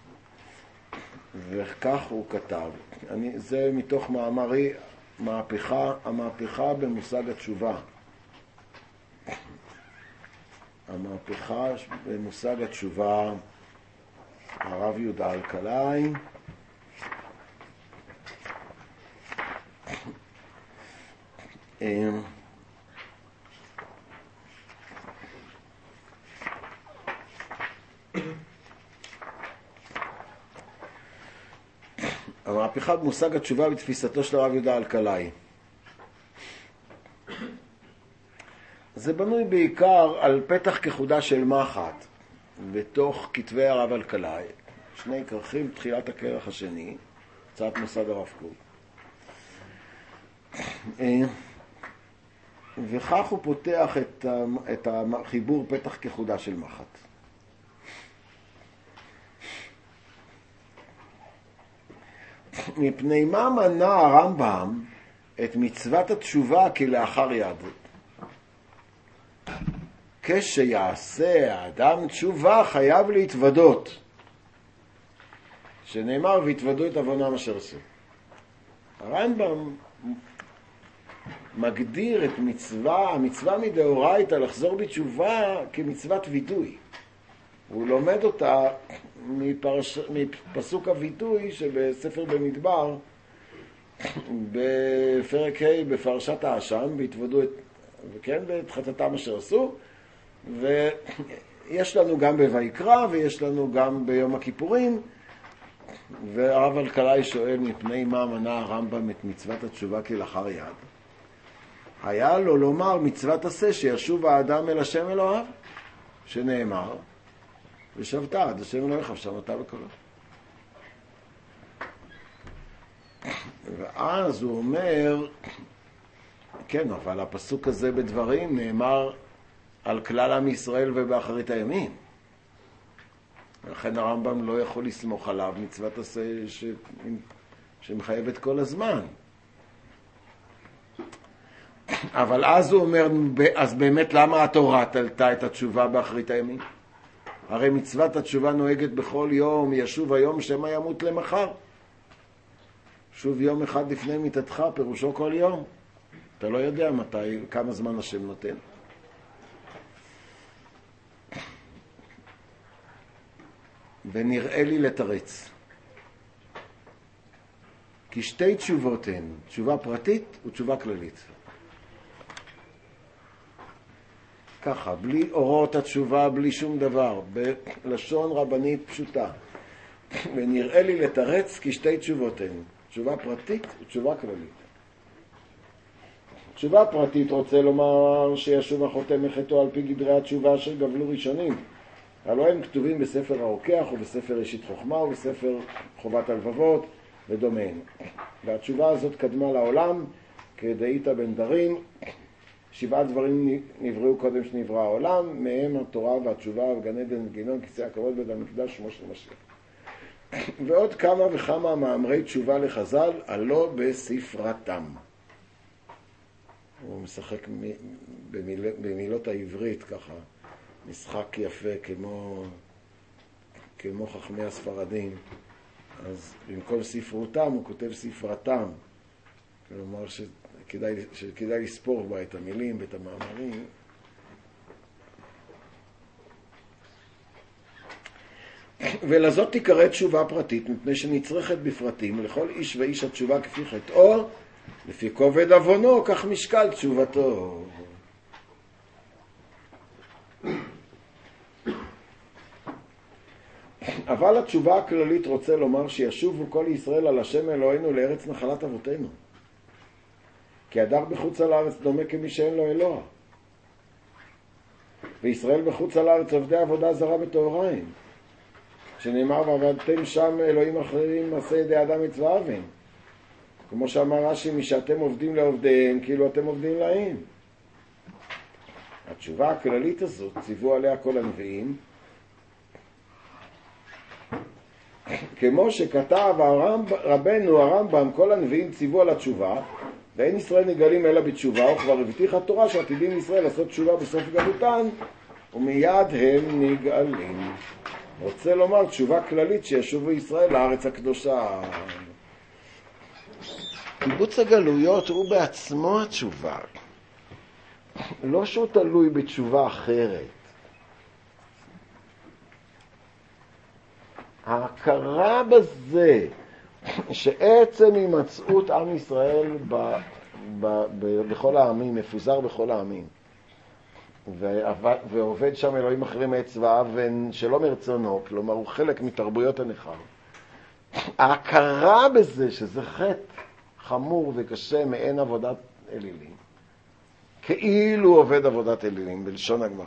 וכך הוא כתב. אני, זה מתוך מאמרי מהפכה, המהפכה במושג התשובה. המהפכה במושג התשובה, הרב יהודה אלקלעי. המהפכה במושג התשובה בתפיסתו של הרב יהודה אלקלעי. זה בנוי בעיקר על פתח כחודה של מחט בתוך כתבי הרב אלקלעי. שני כרכים, תחילת הכרך השני, הצעת מוסד הרב קוק. וכך הוא פותח את, את החיבור פתח כחודה של מחט. מפני מה מנע הרמב"ם את מצוות התשובה כלאחר יד? כשיעשה האדם תשובה חייב להתוודות, שנאמר והתוודו את עוונם אשר עשו. הרמב"ם מגדיר את מצווה, המצווה מדאורייתא לחזור בתשובה כמצוות וידוי. הוא לומד אותה מפרש, מפסוק הוידוי שבספר במדבר, בפרק ה' בפרשת האשם, והתוודו את, וכן, ואת חטאתם אשר עשו, ויש לנו גם בויקרא ויש לנו גם ביום הכיפורים. והרב אלקלעי שואל מפני מה מנע הרמב"ם את מצוות התשובה כלאחר יד. היה לו לומר מצוות עשה שישוב האדם אל השם אלוהיו, שנאמר ושבת עד השם אלוהיך ושמעת בקולו. ואז הוא אומר, כן, אבל הפסוק הזה בדברים נאמר על כלל עם ישראל ובאחרית הימים. לכן הרמב"ם לא יכול לסמוך עליו מצוות עשה ש... שמחייבת כל הזמן. אבל אז הוא אומר, אז באמת למה התורה תלתה את התשובה באחרית הימים? הרי מצוות התשובה נוהגת בכל יום, ישוב היום שמא ימות למחר. שוב יום אחד לפני מיתתך, פירושו כל יום. אתה לא יודע מתי, כמה זמן השם נותן. ונראה לי לתרץ. כי שתי תשובות הן, תשובה פרטית ותשובה כללית. ככה, בלי אורות התשובה, בלי שום דבר, בלשון רבנית פשוטה. ונראה לי לתרץ כי שתי תשובות הן, תשובה פרטית ותשובה כללית. תשובה פרטית רוצה לומר שישוב החוטא מחטאו על פי גדרי התשובה אשר גבלו ראשונים, הלוא הם כתובים בספר הרוקח ובספר ראשית חוכמה ובספר חובת הלבבות ודומיהם. והתשובה הזאת קדמה לעולם כדאיתא בן דרים, שבעה דברים נבראו קודם שנברא העולם, מהם התורה והתשובה וגן עדן וגינון כיסא הכבוד בית המקדש שמו של משיח. ועוד כמה וכמה מאמרי תשובה לחז"ל הלא בספרתם. הוא משחק במיל... במילות העברית ככה, משחק יפה כמו, כמו חכמי הספרדים. אז במקום ספרותם הוא כותב ספרתם, כלומר שכדאי, שכדאי לספור בה את המילים ואת המאמרים. ולזאת תיקרא תשובה פרטית, מפני שנצרכת בפרטים לכל איש ואיש התשובה כפי חטאו, לפי כובד עוונו, כך משקל תשובתו. אבל התשובה הכללית רוצה לומר שישובו כל ישראל על השם אלוהינו לארץ נחלת אבותינו. כי הדר בחוץ על הארץ דומה כמי שאין לו אלוה. וישראל בחוץ על הארץ עובדי עבודה זרה בטהריים. שנאמר ועבדתם שם אלוהים אחרים מעשה ידי אדם מצווה אבן. כמו שאמר רש"י, משאתם עובדים לעובדיהם כאילו אתם עובדים להם. התשובה הכללית הזאת ציוו עליה כל הנביאים, כמו שכתב הרמב, רבנו הרמב"ם, כל הנביאים ציוו על התשובה, ואין ישראל נגלים אלא בתשובה, וכבר הבטיחה התורה שעתידים ישראל לעשות תשובה בסוף גלותן, ומיד הם נגאלים. רוצה לומר תשובה כללית שישובו ישראל לארץ הקדושה. קיבוץ הגלויות הוא בעצמו התשובה. לא שהוא תלוי בתשובה אחרת. ההכרה בזה שעצם הימצאות עם ישראל ב, ב, ב, בכל העמים, מפוזר בכל העמים, ועבד, ועובד שם אלוהים אחרים מעץ ואבן שלא מרצונו, כלומר הוא חלק מתרבויות הנכר. ההכרה בזה שזה חטא חמור וקשה מעין עבודת אלילים, כאילו עובד עבודת אלילים בלשון הגמרא,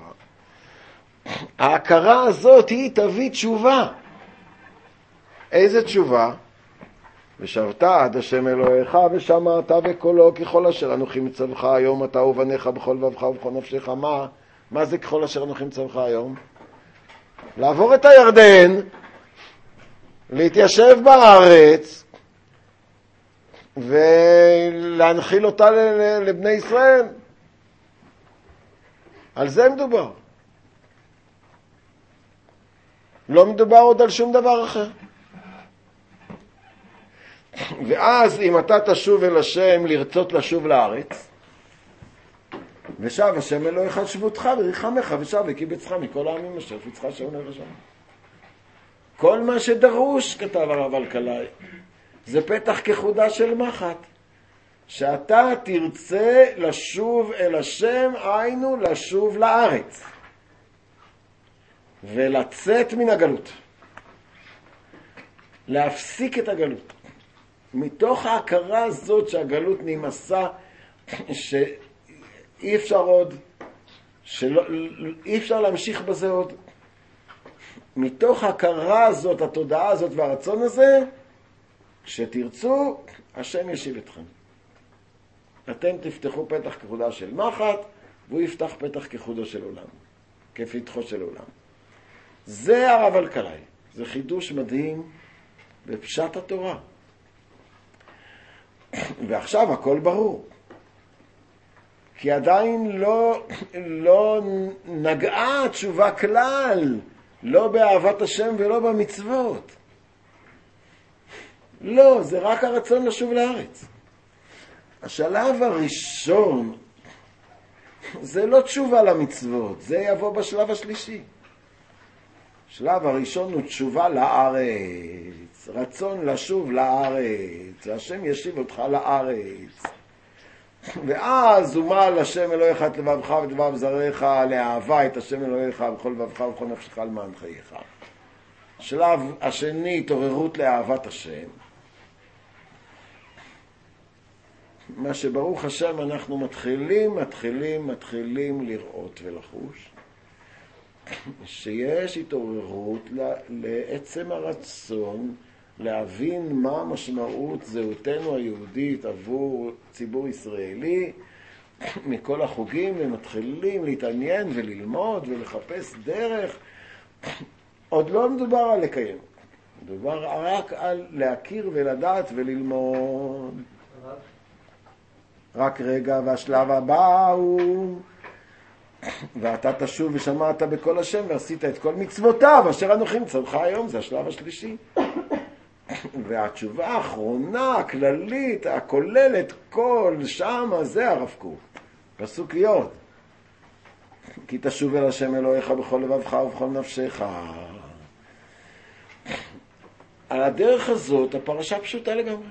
ההכרה הזאת היא תביא תשובה. איזה תשובה? ושבת עד השם אלוהיך ושמעת בקולו ככל אשר אנוכי מצווך היום אתה ובניך בכל לבבך ובכל נפשך. מה? מה זה ככל אשר אנוכי מצווך היום? לעבור את הירדן, להתיישב בארץ ולהנחיל אותה לבני ישראל. על זה מדובר. לא מדובר עוד על שום דבר אחר. ואז אם אתה תשוב אל השם לרצות לשוב לארץ, ושב השם אלוהיך שבותך וריחמך ושב וקיבצך מכל העמים אשר פיצך שעונה ושם. כל מה שדרוש, כתב הרב אלקלעי, זה פתח כחודה של מחט, שאתה תרצה לשוב אל השם, היינו לשוב לארץ ולצאת מן הגלות, להפסיק את הגלות. מתוך ההכרה הזאת שהגלות נמסה, שאי אפשר עוד, שלא, אי אפשר להמשיך בזה עוד. מתוך ההכרה הזאת, התודעה הזאת והרצון הזה, כשתרצו, השם ישיב אתכם. אתם תפתחו פתח כחודה של מחט, והוא יפתח פתח כחודו של עולם, כפתחו של עולם. זה הרב אלקלעי. זה חידוש מדהים בפשט התורה. ועכשיו הכל ברור. כי עדיין לא, לא נגעה תשובה כלל, לא באהבת השם ולא במצוות. לא, זה רק הרצון לשוב לארץ. השלב הראשון זה לא תשובה למצוות, זה יבוא בשלב השלישי. השלב הראשון הוא תשובה לארץ, רצון לשוב לארץ, והשם ישיב אותך לארץ. ואז הוא מעל השם אלוהיך את לבבך ודבב זרעך, לאהבה את השם אלוהיך בכל לבבך ובכל נפשך למען חייך. השלב השני, התעוררות לאהבת השם. מה שברוך השם אנחנו מתחילים, מתחילים, מתחילים לראות ולחוש. שיש התעוררות לעצם הרצון להבין מה משמעות זהותנו היהודית עבור ציבור ישראלי מכל החוגים, ומתחילים להתעניין וללמוד ולחפש דרך. עוד לא מדובר על לקיים, מדובר רק על להכיר ולדעת וללמוד. רק רגע, והשלב הבא הוא ואתה תשוב ושמעת בקול השם ועשית את כל מצוותיו אשר אנוכי מצווך היום. זה השלב השלישי. והתשובה האחרונה, הכללית, הכוללת כל שם, זה הרב קוק. פסוק י' כי תשוב אל השם אלוהיך בכל לבבך ובכל נפשך. על הדרך הזאת הפרשה פשוטה לגמרי.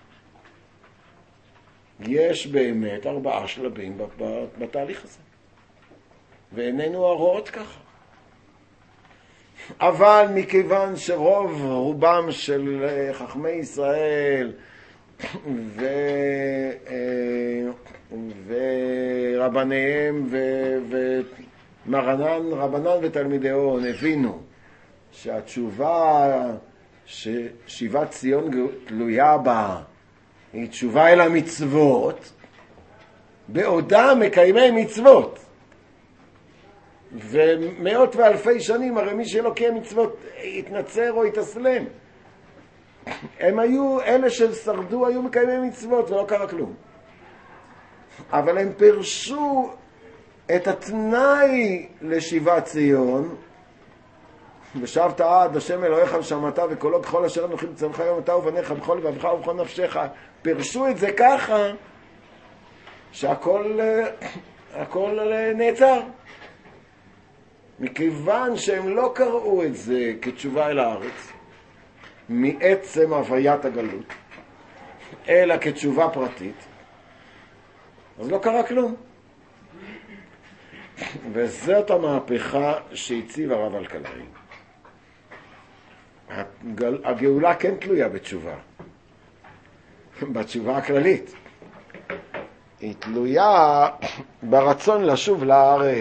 יש באמת ארבעה שלבים בתהליך הזה, ואיננו הרואות ככה. אבל מכיוון שרוב רובם של חכמי ישראל ו... ורבניהם ו... ומרנן, רבנן ותלמידיון הבינו שהתשובה ששיבת ציון תלויה בה היא תשובה אל המצוות, בעודם מקיימי מצוות. ומאות ואלפי שנים, הרי מי שלא קיים מצוות יתנצר או יתאסלם. הם היו, אלה ששרדו היו מקיימי מצוות ולא קרה כלום. אבל הם פרשו את התנאי לשיבת ציון, ושבת עד השם אלוהיך ושמעת וקולו ככל אשר אנוכי מצווך היום אתה ובניך בכל לבבך ובכל נפשך. פרשו את זה ככה שהכל הכל נעצר. מכיוון שהם לא קראו את זה כתשובה אל הארץ מעצם הוויית הגלות, אלא כתשובה פרטית, אז לא קרה כלום. וזאת המהפכה שהציב הרב אלקלעי. הגאולה כן תלויה בתשובה, בתשובה הכללית. היא תלויה ברצון לשוב לארץ.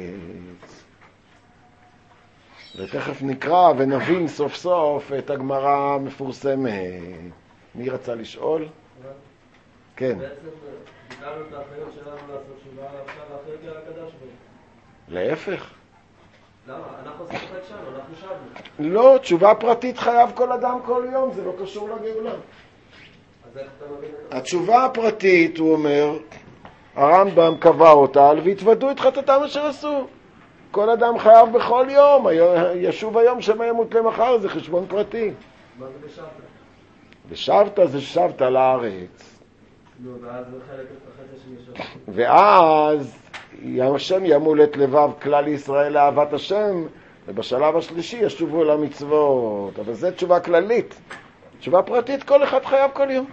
ותכף נקרא ונבין סוף סוף את הגמרא המפורסמת. מי רצה לשאול? כן. בעצם ביקרנו את האחריות שלנו לעשות תשובה, עכשיו האחריות היא על הקדוש ברוך הוא. להפך. למה? אנחנו עושים את שלנו, אנחנו שבנו. לא, תשובה פרטית חייב כל אדם כל יום, זה לא קשור לגאולה. אז איך אתה מבין את זה? התשובה הפרטית, הוא אומר, הרמב"ם קבע אותה, והתוודו את חטאתם אשר עשו. כל אדם חייב בכל יום, ישוב היום שמה ימות למחר, זה חשבון פרטי. מה זה בשבת? בשבת זה שבת לארץ. נו, ואז זה חלק החצי שני שבת. ואז השם ימול את לבב כלל ישראל לאהבת השם, ובשלב השלישי ישובו אל המצוות. אבל זה תשובה כללית. תשובה פרטית כל אחד חייב כל יום.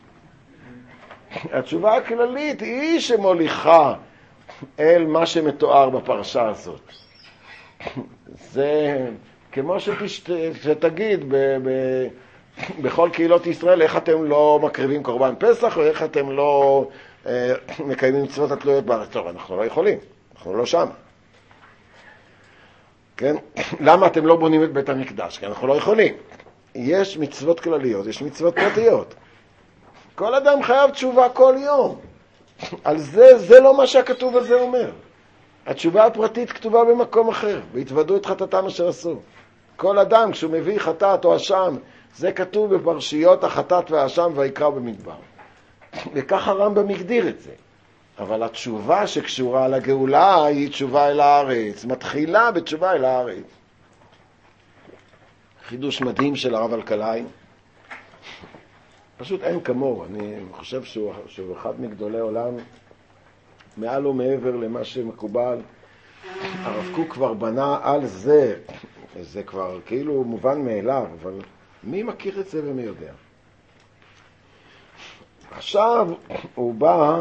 התשובה הכללית היא שמוליכה אל מה שמתואר בפרשה הזאת. זה כמו שפשט, שתגיד ב, ב, בכל קהילות ישראל, איך אתם לא מקריבים קורבן פסח, או איך אתם לא אה, מקיימים מצוות התלויות בארץ. טוב, אנחנו לא יכולים, אנחנו לא שם. כן? למה אתם לא בונים את בית המקדש? כי אנחנו לא יכולים. יש מצוות כלליות, יש מצוות פרטיות. כל אדם חייב תשובה כל יום. על זה, זה לא מה שהכתוב הזה אומר. התשובה הפרטית כתובה במקום אחר, והתוודו את חטאתם אשר עשו. כל אדם כשהוא מביא חטאת או אשם, זה כתוב בפרשיות החטאת והאשם ויקרא במדבר. וכך הרמב"ם הגדיר את זה. אבל התשובה שקשורה לגאולה היא תשובה אל הארץ, מתחילה בתשובה אל הארץ. חידוש מדהים של הרב אלקלעי. פשוט אין כמוהו. אני חושב שהוא, שהוא אחד מגדולי עולם, מעל ומעבר למה שמקובל. הרב קוק כבר בנה על זה, זה כבר כאילו מובן מאליו, אבל מי מכיר את זה ומי יודע? עכשיו הוא בא,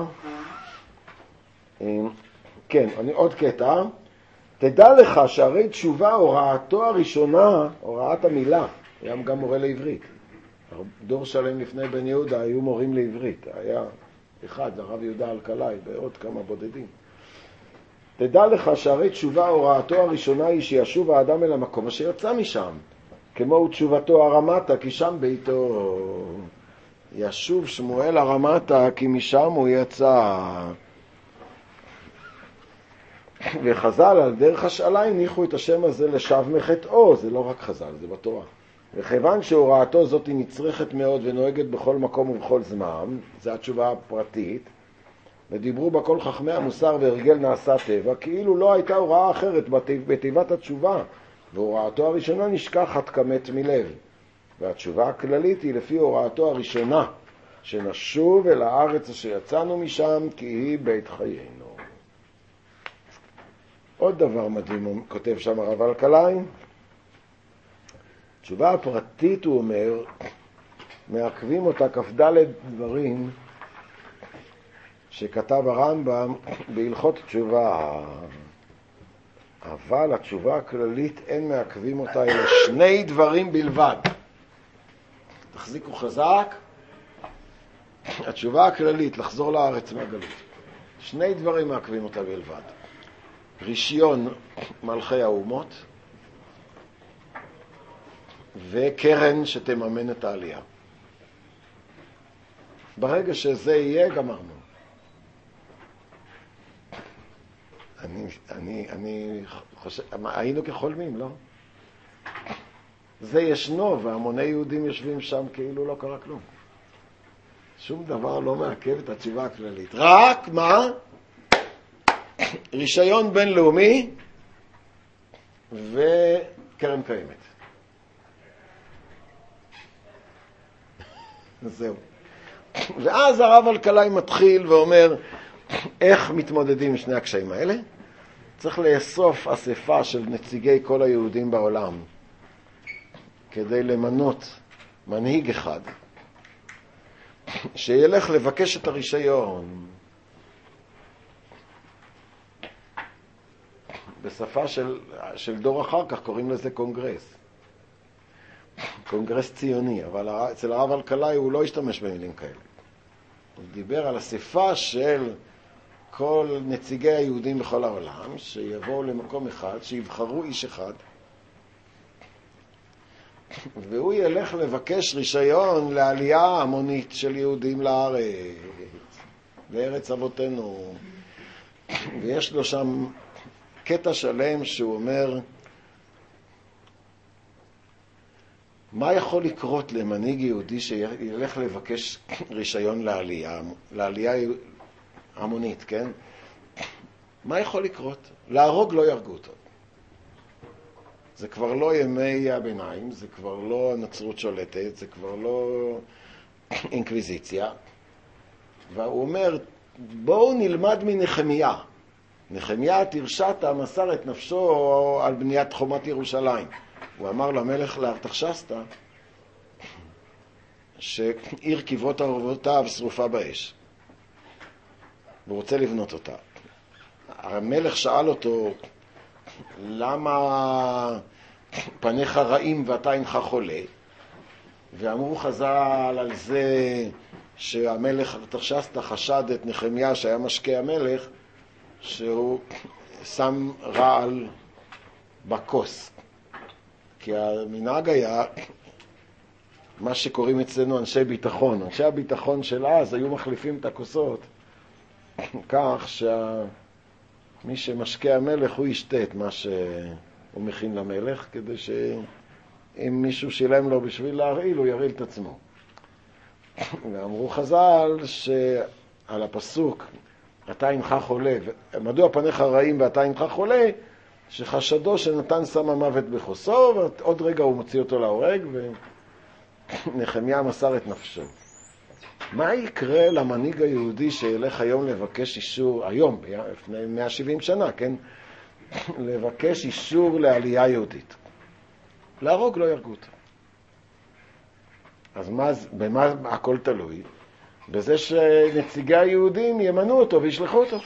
כן, אני עוד קטע, תדע לך שהרי תשובה הוראתו הראשונה, הוראת המילה, היה גם מורה לעברית. דור שלם לפני בן יהודה היו מורים לעברית, היה אחד, הרב יהודה אלקלעי, ועוד כמה בודדים. תדע לך שהרי תשובה הוראתו הראשונה היא שישוב האדם אל המקום אשר יצא משם, כמו תשובתו הרמתה, כי שם ביתו. ישוב שמואל הרמתה, כי משם הוא יצא. וחז"ל על דרך השאלה הניחו את השם הזה לשב מחטאו, זה לא רק חז"ל, זה בתורה. וכיוון שהוראתו זאת היא נצרכת מאוד ונוהגת בכל מקום ובכל זמן, זו התשובה הפרטית, ודיברו בה כל חכמי המוסר והרגל נעשה טבע, כאילו לא הייתה הוראה אחרת בתיבת התשובה, והוראתו הראשונה נשכחת כמת מלב. והתשובה הכללית היא לפי הוראתו הראשונה, שנשוב אל הארץ אשר יצאנו משם, כי היא בית חיינו. עוד דבר מדהים כותב שם הרב אלקלעי, תשובה הפרטית הוא אומר, מעכבים אותה כ"ד דברים שכתב הרמב"ם בהלכות תשובה. אבל התשובה הכללית אין מעכבים אותה אלא שני דברים בלבד. תחזיקו חזק. התשובה הכללית, לחזור לארץ מהגלות. שני דברים מעכבים אותה בלבד. רישיון מלכי האומות וקרן שתממן את העלייה. ברגע שזה יהיה, גמרנו. אני, אני, אני חושב, היינו כחולמים, לא? זה ישנו, והמוני יהודים יושבים שם כאילו לא קרה כלום. שום דבר לא מעכב את התשובה הכללית. רק מה? רישיון בינלאומי וקרן קיימת. זהו. ואז הרב אלקלעי מתחיל ואומר, איך מתמודדים עם שני הקשיים האלה? צריך לאסוף אספה של נציגי כל היהודים בעולם כדי למנות מנהיג אחד שילך לבקש את הרישיון. בשפה של, של דור אחר כך קוראים לזה קונגרס. קונגרס ציוני, אבל אצל הרב אלקלעי הוא לא השתמש במילים כאלה. הוא דיבר על אספה של כל נציגי היהודים בכל העולם, שיבואו למקום אחד, שיבחרו איש אחד, והוא ילך לבקש רישיון לעלייה המונית של יהודים לארץ, לארץ אבותינו. ויש לו שם קטע שלם שהוא אומר, מה יכול לקרות למנהיג יהודי שילך לבקש רישיון לעלייה, לעלייה המונית, כן? מה יכול לקרות? להרוג לא ירגו אותו. זה כבר לא ימי הביניים, זה כבר לא נצרות שולטת, זה כבר לא אינקוויזיציה. והוא אומר, בואו נלמד מנחמיה. נחמיה תרשתה מסר את נפשו על בניית חומת ירושלים. הוא אמר למלך לארתחשסתא שעיר קברות ארובותיו שרופה באש. והוא רוצה לבנות אותה. המלך שאל אותו, למה פניך רעים ואתה אינך חולה? ואמרו חז"ל על זה שהמלך ארתחשסתא חשד את נחמיה שהיה משקה המלך, שהוא שם רעל בכוס. כי המנהג היה מה שקוראים אצלנו אנשי ביטחון. אנשי הביטחון של אז היו מחליפים את הכוסות כך שמי שמשקה המלך הוא ישתה את מה שהוא מכין למלך, כדי שאם מישהו שילם לו בשביל להרעיל הוא ירעיל את עצמו. ואמרו חז"ל שעל הפסוק אתה אינך חולה, מדוע פניך רעים ואתה אינך חולה, שחשדו שנתן שם המוות בחוסו, ועוד רגע הוא מוציא אותו להורג, ונחמיה מסר את נפשו. מה יקרה למנהיג היהודי שילך היום לבקש אישור, היום, לפני מאה ושבעים שנה, כן? לבקש אישור לעלייה יהודית. להרוג לא ירגו אותו. אז מה, במה הכל תלוי? בזה שנציגי היהודים ימנו אותו וישלחו אותו.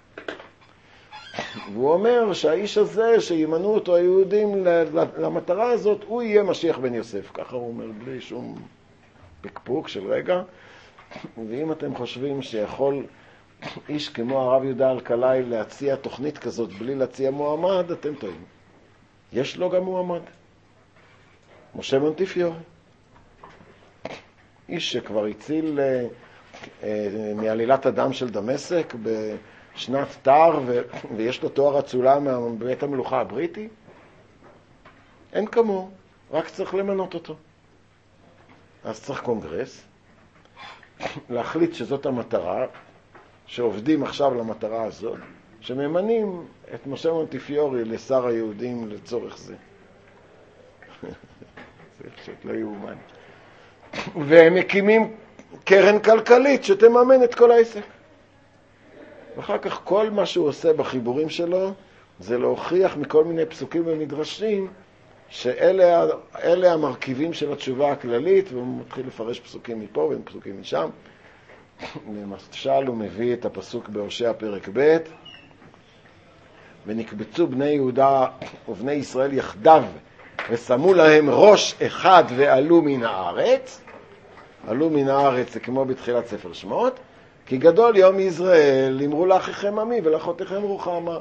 והוא אומר שהאיש הזה שימנו אותו היהודים למטרה הזאת, הוא יהיה משיח בן יוסף. ככה הוא אומר, בלי שום פקפוק של רגע. ואם אתם חושבים שיכול איש כמו הרב יהודה אלקלעי להציע תוכנית כזאת בלי להציע מועמד, אתם טועים. יש לו גם מועמד. משה מונטיפיורי. איש שכבר הציל אה, אה, מעלילת הדם של דמשק בשנת תר, ו- ויש לו תואר אצולה מבית המלוכה הבריטי. אין כמוהו, רק צריך למנות אותו. אז צריך קונגרס, להחליט שזאת המטרה, שעובדים עכשיו למטרה הזאת, שממנים את משה מונטיפיורי לשר היהודים לצורך זה. זה פשוט לא יאומן. והם מקימים קרן כלכלית שתממן את כל העסק. ואחר כך כל מה שהוא עושה בחיבורים שלו, זה להוכיח מכל מיני פסוקים ומדרשים, שאלה אלה המרכיבים של התשובה הכללית, והוא מתחיל לפרש פסוקים מפה ופסוקים משם. למשל הוא מביא את הפסוק בהושע פרק ב', ונקבצו בני יהודה ובני ישראל יחדיו, ושמו להם ראש אחד ועלו מן הארץ. עלו מן הארץ זה כמו בתחילת ספר שמות, כי גדול יום ישראל, אמרו לאחיכם עמי ולאחותיכם רוחמה.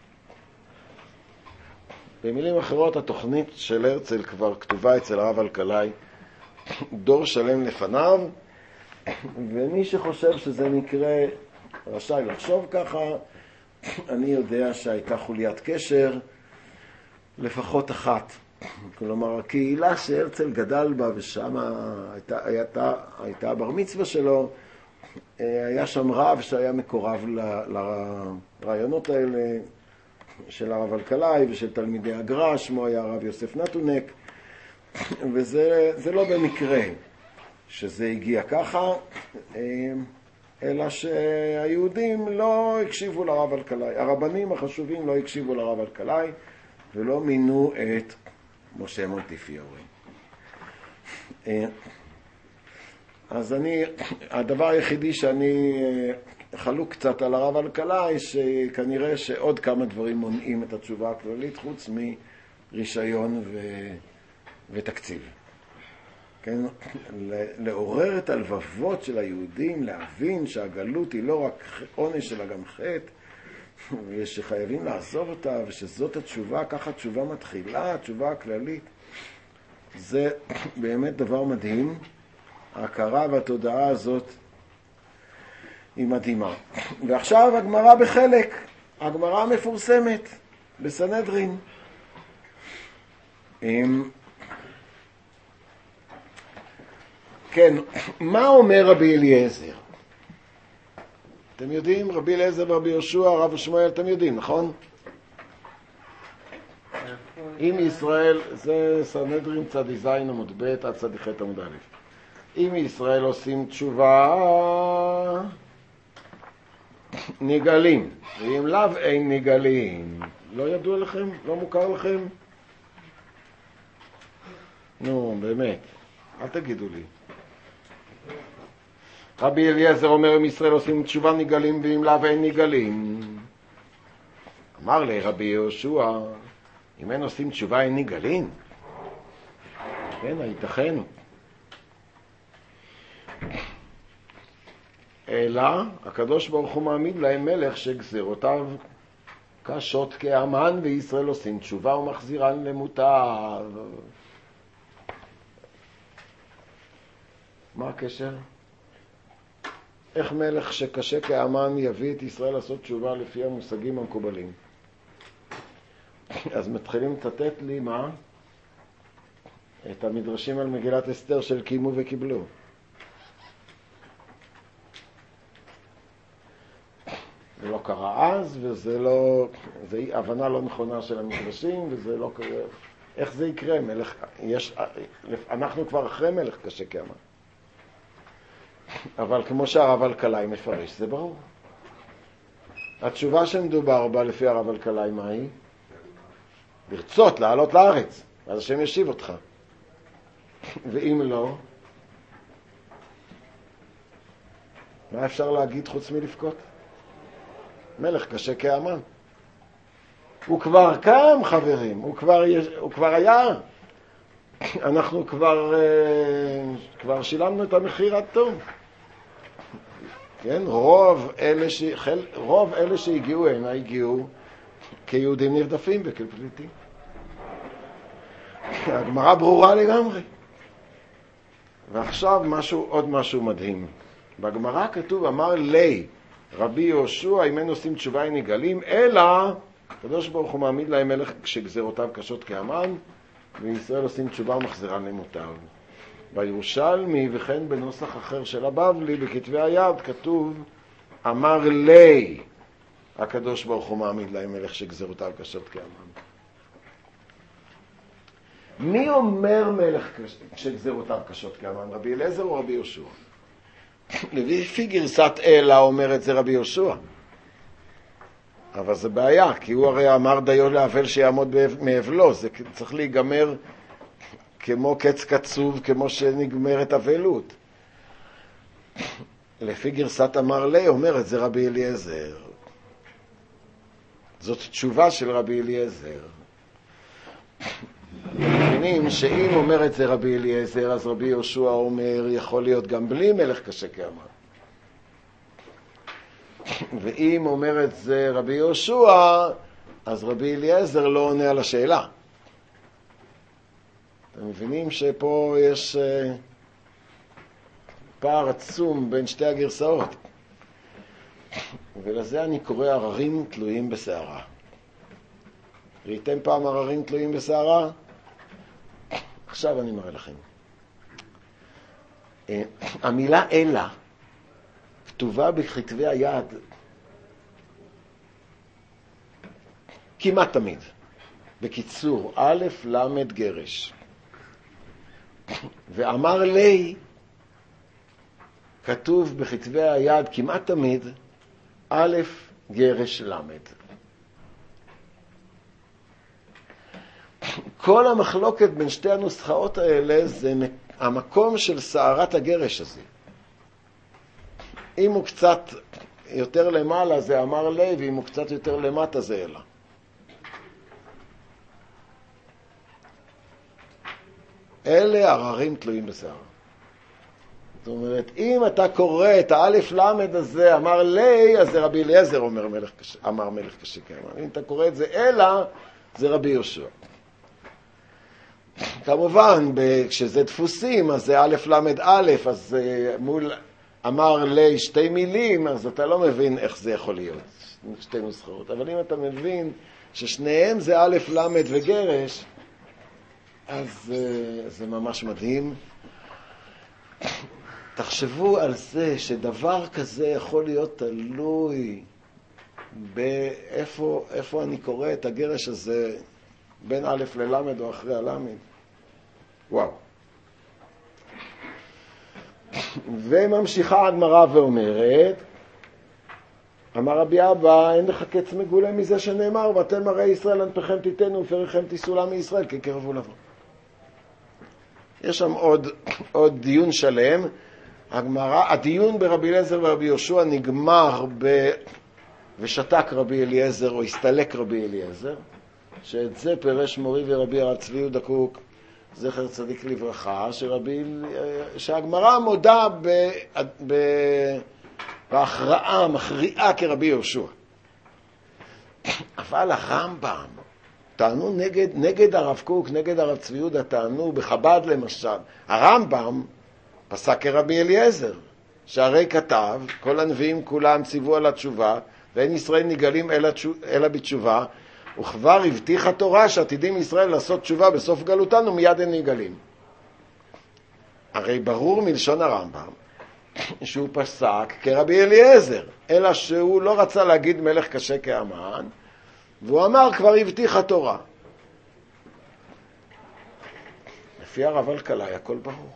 במילים אחרות, התוכנית של הרצל כבר כתובה אצל הרב אלקלעי דור שלם לפניו, ומי שחושב שזה מקרה רשאי לחשוב ככה. אני יודע שהייתה חוליית קשר, לפחות אחת. כלומר, הקהילה שהרצל גדל בה, ושם הייתה, הייתה, הייתה בר מצווה שלו, היה שם רב שהיה מקורב ל, לרעיונות האלה של הרב אלקלעי ושל תלמידי הגר"א, שמו היה הרב יוסף נתונק, וזה זה לא במקרה שזה הגיע ככה, אלא שהיהודים לא הקשיבו לרב אלקלעי, הרבנים החשובים לא הקשיבו לרב אלקלעי ולא מינו את משה מונטיפיורי. אז אני, הדבר היחידי שאני חלוק קצת על הרב אלקלעי, שכנראה שעוד כמה דברים מונעים את התשובה הכללית, חוץ מרישיון ו... ותקציב. כן? לעורר את הלבבות של היהודים, להבין שהגלות היא לא רק עונש אלא גם חטא, ושחייבים לעזוב אותה, ושזאת התשובה, ככה התשובה מתחילה, התשובה הכללית. זה באמת דבר מדהים. ההכרה והתודעה הזאת היא מדהימה. ועכשיו הגמרא בחלק, הגמרא המפורסמת בסנהדרין. כן, מה אומר רבי אליעזר? אתם יודעים, רבי אליעזר ורבי יהושע, רב שמואל, אתם יודעים, נכון? אם ישראל, זה סנהדרין צד ז' עמוד ב' עד צד ח' עמוד א'. אם ישראל עושים תשובה, נגלים, ואם לאו אין נגלים. לא ידוע לכם? לא מוכר לכם? נו, באמת, אל תגידו לי. רבי אליעזר אומר, אם ישראל עושים תשובה נגלים, ואם לאו אין נגלים. אמר לי רבי יהושע, אם אין עושים תשובה אין נגלים? כן, הייתכן. אלא הקדוש ברוך הוא מעמיד להם מלך שגזירותיו קשות כאמן, וישראל עושים תשובה ומחזירן למוטב. מה הקשר? איך מלך שקשה כאמן יביא את ישראל לעשות תשובה לפי המושגים המקובלים? אז מתחילים לצטט לי מה? את המדרשים על מגילת אסתר של קיימו וקיבלו. זה לא קרה אז, וזה לא, זה הבנה לא נכונה של המדרשים, וזה לא קרה. איך זה יקרה? מלך, יש, אנחנו כבר אחרי מלך קשה כאמן. אבל כמו שהרב אלקלעי מפרש, זה ברור. התשובה שמדובר בה לפי הרב אלקלעי, מה היא? לרצות לעלות לארץ, אז השם ישיב אותך. ואם לא, מה אפשר להגיד חוץ מלבכות? מלך קשה כאמן. הוא כבר קם, חברים, הוא כבר, הוא כבר היה. אנחנו כבר, כבר שילמנו את המחיר עד תום. כן? רוב אלה, ש... חל... רוב אלה שהגיעו הנה הגיעו כיהודים נרדפים וכפליטים. הגמרא ברורה לגמרי. ועכשיו משהו, עוד משהו מדהים. בגמרא כתוב, אמר לי, רבי יהושע, אם אין עושים תשובה אין נגאלים, אלא, הקדוש ברוך הוא מעמיד להם מלך כשגזרותיו קשות כאמן, וישראל עושים תשובה ומחזירה למוטב. בירושלמי וכן בנוסח אחר של הבבלי, בכתבי היד, כתוב, אמר לי, הקדוש ברוך הוא מעמיד להם מלך שגזרותיו קשות כאמן. מי אומר מלך כשגזרותיו קשות כאמן? רבי אליעזר או רבי יהושע? לפי גרסת אלה אומרת זה רבי יהושע. אבל זה בעיה, כי הוא הרי אמר דיו להבל שיעמוד מאבלו. זה צריך להיגמר כמו קץ קצוב, כמו שנגמרת אבלות. לפי גרסת אמר לי אומרת זה רבי אליעזר. זאת תשובה של רבי אליעזר. מבינים שאם אומר את זה רבי אליעזר, אז רבי יהושע אומר, יכול להיות גם בלי מלך קשה כאמן. ואם אומר את זה רבי יהושע, אז רבי אליעזר לא עונה על השאלה. אתם מבינים שפה יש uh, פער עצום בין שתי הגרסאות. ולזה אני קורא עררים תלויים בשערה. ראיתם פעם עררים תלויים בשערה? עכשיו אני מראה לכם. המילה אלה כתובה בכתבי היד כמעט תמיד. בקיצור, א' למד גרש. ואמר לי כתוב בכתבי היד כמעט תמיד א' גרש למד. כל המחלוקת בין שתי הנוסחאות האלה זה המקום של שערת הגרש הזה. אם הוא קצת יותר למעלה זה אמר לי, ואם הוא קצת יותר למטה זה אלה. אלה עררים תלויים בשערה. זאת אומרת, אם אתה קורא את האלף למד הזה, אמר לי, אז זה רבי אליעזר אומר מלך קשה, אמר מלך קשה כאמן. אם אתה קורא את זה אלה, זה רבי יהושע. כמובן, כשזה דפוסים, אז זה א' למד א', אז מול אמר לי שתי מילים, אז אתה לא מבין איך זה יכול להיות, שתי נוסחאות. אבל אם אתה מבין ששניהם זה א' למד וגרש, אז זה ממש מדהים. תחשבו על זה שדבר כזה יכול להיות תלוי באיפה איפה אני קורא את הגרש הזה, בין א' ללמד או אחרי הלמד. וואו. וממשיכה הגמרא ואומרת, אמר רבי אבא, אין לך קץ מגולה מזה שנאמר, ואתם הרי ישראל אנפכם תיתנו ופריכם תיסעו מישראל, כי קרבו לבוא. יש שם עוד, עוד דיון שלם. הגמרא, הדיון ברבי אליעזר ורבי יהושע נגמר ב... ושתק רבי אליעזר או הסתלק רבי אליעזר, שאת זה פירש מורי ורבי הרב צבי יהודה קוק, זכר צדיק לברכה, שרבי, שהגמרא מודה ב, ב, בהכרעה, מכריעה כרבי יהושע. אבל הרמב"ם טענו נגד, נגד הרב קוק, נגד הרב צבי יהודה, טענו בחב"ד למשל. הרמב"ם פסק כרבי אליעזר, שהרי כתב, כל הנביאים כולם ציוו על התשובה, ואין ישראל נגאלים אלא, אלא בתשובה, וכבר הבטיח התורה שעתידים ישראל לעשות תשובה בסוף גלותנו, מיד אין נגאלים. הרי ברור מלשון הרמב"ם שהוא פסק כרבי אליעזר, אלא שהוא לא רצה להגיד מלך קשה כאמן, והוא אמר כבר הבטיח התורה. לפי הרב אלקלעי הכל ברור.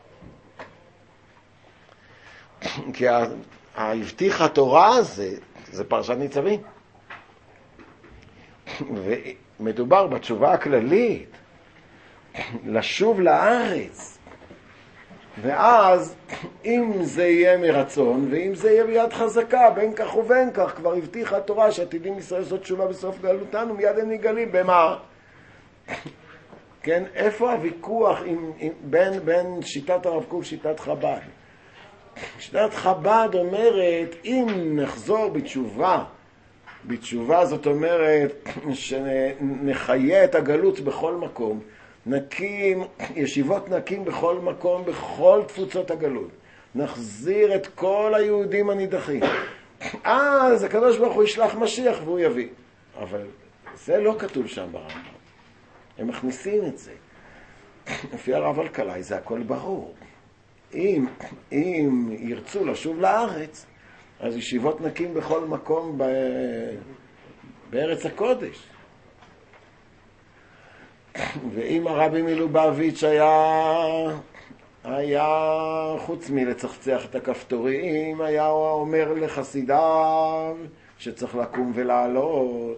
כי ההבטיח התורה הזה, זה פרשת ניצבים. ומדובר בתשובה הכללית, לשוב לארץ. ואז, אם זה יהיה מרצון, ואם זה יהיה ביד חזקה, בין כך ובין כך, כבר הבטיחה התורה שעתידים ישראל לעשות תשובה בסוף גלותנו, מיד הם נגאלים. במה? כן, איפה הוויכוח עם, עם, בין, בין שיטת הרב קוק ושיטת חב"ד? שיטת חב"ד אומרת, אם נחזור בתשובה, בתשובה זאת אומרת שנחיה את הגלות בכל מקום, נקים, ישיבות נקים בכל מקום, בכל תפוצות הגלות. נחזיר את כל היהודים הנידחים. אז הקדוש ברוך הוא ישלח משיח והוא יביא. אבל זה לא כתוב שם ברמב"ם. הם מכניסים את זה. לפי הרב אלקלעי זה הכל ברור. אם, אם ירצו לשוב לארץ, אז ישיבות נקים בכל מקום ב... בארץ הקודש. ואם הרבי מלובביץ' היה, היה חוץ מלצחצח את הכפתורים, היה אומר לחסידיו שצריך לקום ולעלות.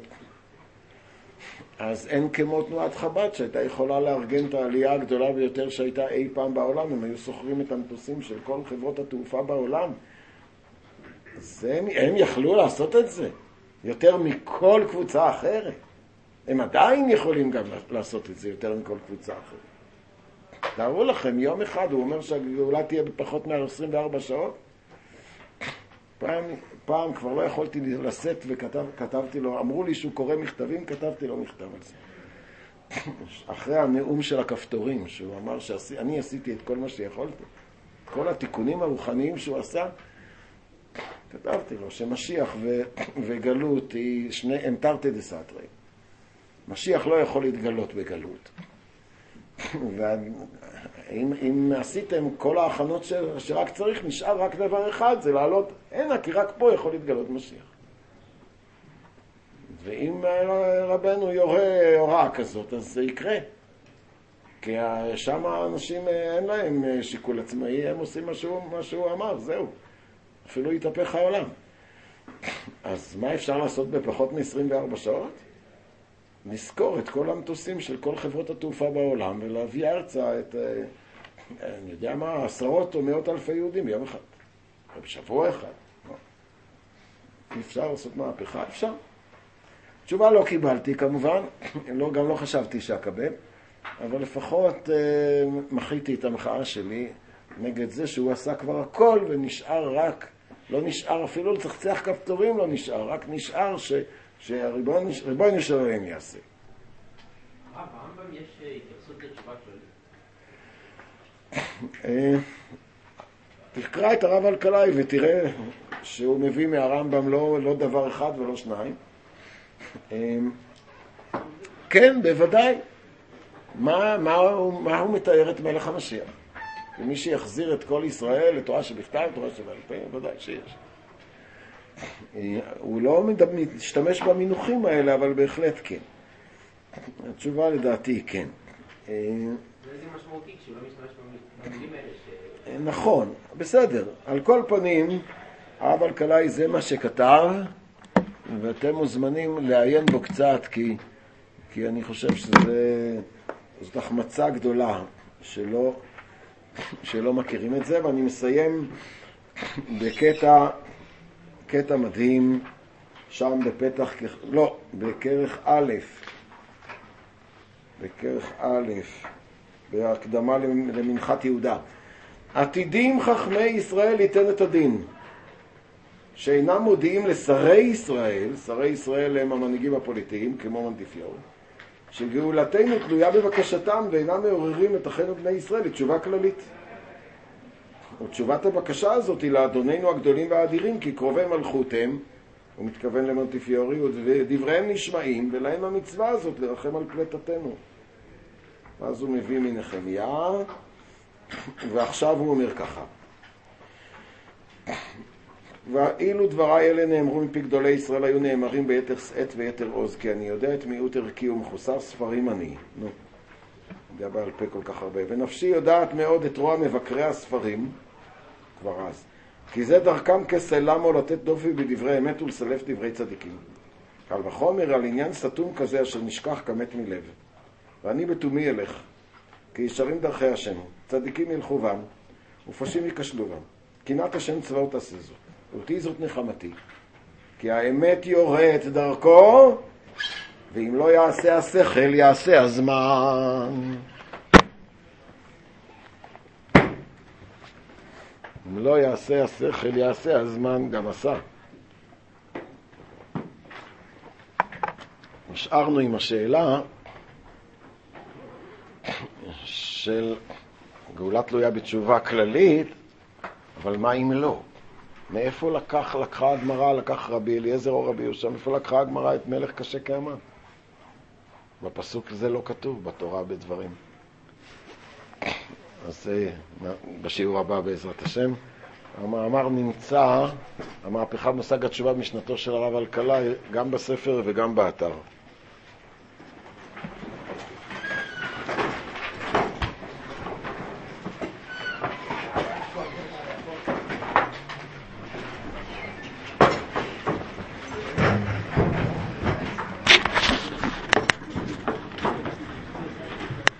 אז אין כמו תנועת חב"ד שהייתה יכולה לארגן את העלייה הגדולה ביותר שהייתה אי פעם בעולם. הם היו סוחרים את המטוסים של כל חברות התעופה בעולם. אז הם, הם יכלו לעשות את זה יותר מכל קבוצה אחרת. הם עדיין יכולים גם לעשות את זה יותר מכל קבוצה אחרת. תארו לכם, יום אחד הוא אומר שהגאולה תהיה בפחות מ-עשרים וארבע שעות. פעם, פעם כבר לא יכולתי לשאת וכתבתי לו, אמרו לי שהוא קורא מכתבים, כתבתי לו מכתב על זה. אחרי הנאום של הכפתורים, שהוא אמר שאני עשיתי את כל מה שיכולתי, כל התיקונים הרוחניים שהוא עשה, כתבתי לו שמשיח ו, וגלות היא שני הם תרתי דסתרי. משיח לא יכול להתגלות בגלות. ואם אם עשיתם כל ההכנות ש, שרק צריך, נשאר רק דבר אחד, זה לעלות הנה, כי רק פה יכול להתגלות משיח. ואם רבנו יורה הוראה כזאת, אז זה יקרה. כי שם האנשים אין להם שיקול עצמאי, הם עושים מה שהוא, מה שהוא אמר, זהו. אפילו יתהפך העולם. אז מה אפשר לעשות בפחות מ-עשרים וארבע שעות? נזכור את כל המטוסים של כל חברות התעופה בעולם ולהביא ארצה את, אני יודע מה, עשרות או מאות אלפי יהודים ביום אחד. או בשבוע אחד. לא. אפשר לעשות מהפכה? אפשר. תשובה לא קיבלתי כמובן, לא, גם לא חשבתי שאקבל, אבל לפחות אה, מחיתי את המחאה שלי נגד זה שהוא עשה כבר הכל ונשאר רק, לא נשאר אפילו לצחצח כפתורים לא נשאר, רק נשאר ש, שהריבונו של עולם יעשה. הרב, ברמב"ם יש התייחסות לתשובה כללית? תקרא את הרב אלקלעי ותראה שהוא מביא מהרמב"ם לא, לא דבר אחד ולא שניים. כן, בוודאי. מה, מה, הוא, מה הוא מתאר את מלך המשיח? ומי שיחזיר את כל ישראל לתורה שבכתב, לתורה שבעל פה, בוודאי שיש. הוא לא משתמש במינוחים האלה, אבל בהחלט כן. התשובה לדעתי היא כן. זה משמעותי כשהוא לא משתמש במילים האלה. נכון, בסדר. על כל פנים, הרב אלקלעי זה מה שכתב, ואתם מוזמנים לעיין בו קצת, כי, כי אני חושב שזה, זאת החמצה גדולה שלא, שלא מכירים את זה, ואני מסיים בקטע, קטע מדהים, שם בפתח, לא, בכרך א', בכרך א', בהקדמה למנחת יהודה. עתידים חכמי ישראל ליתן את הדין, שאינם מודיעים לשרי ישראל, שרי ישראל הם המנהיגים הפוליטיים, כמו מונטיפיורי, שגאולתנו תלויה בבקשתם ואינם מעוררים את אחינו בני ישראל לתשובה כללית. ותשובת הבקשה הזאת היא לאדוננו הגדולים והאדירים, כי קרובי מלכות הם, הוא מתכוון למונטיפיורי, ודבריהם נשמעים, ולהם המצווה הזאת לרחם על פלטתנו. ואז הוא מביא מנחמיה, ועכשיו הוא אומר ככה. ואילו דבריי אלה נאמרו מפי גדולי ישראל, היו נאמרים ביתר שאת ויתר עוז, כי אני יודע את מיעוט ערכי ומחוסר ספרים אני. נו, יודע בעל פה כל כך הרבה. ונפשי יודעת מאוד את רוע מבקרי הספרים, כבר אז. כי זה דרכם כסלמו לתת דופי בדברי אמת ולסלף דברי צדיקים. קל וחומר על עניין סתום כזה אשר נשכח כמת מלב. ואני בתומי אלך, כי ישרים דרכי השם, צדיקים ילכו בם, ופושעים ייכשלו בם. קנאת השם צבאות עשה זאת, ואותי זאת נחמתי. כי האמת יורה את דרכו, ואם לא יעשה השכל, יעשה הזמן. אם לא יעשה השכל יעשה, הזמן גם עשה. נשארנו עם השאלה של גאולה תלויה בתשובה כללית, אבל מה אם לא? מאיפה לקח, לקחה הגמרא, לקח רבי אליעזר או רבי יהושע, מאיפה לקחה הגמרא את מלך קשה כהמן? בפסוק זה לא כתוב בתורה בדברים. אז בשיעור הבא בעזרת השם. המאמר נמצא, המהפכה במושג התשובה במשנתו של הרב אלקלעי, גם בספר וגם באתר.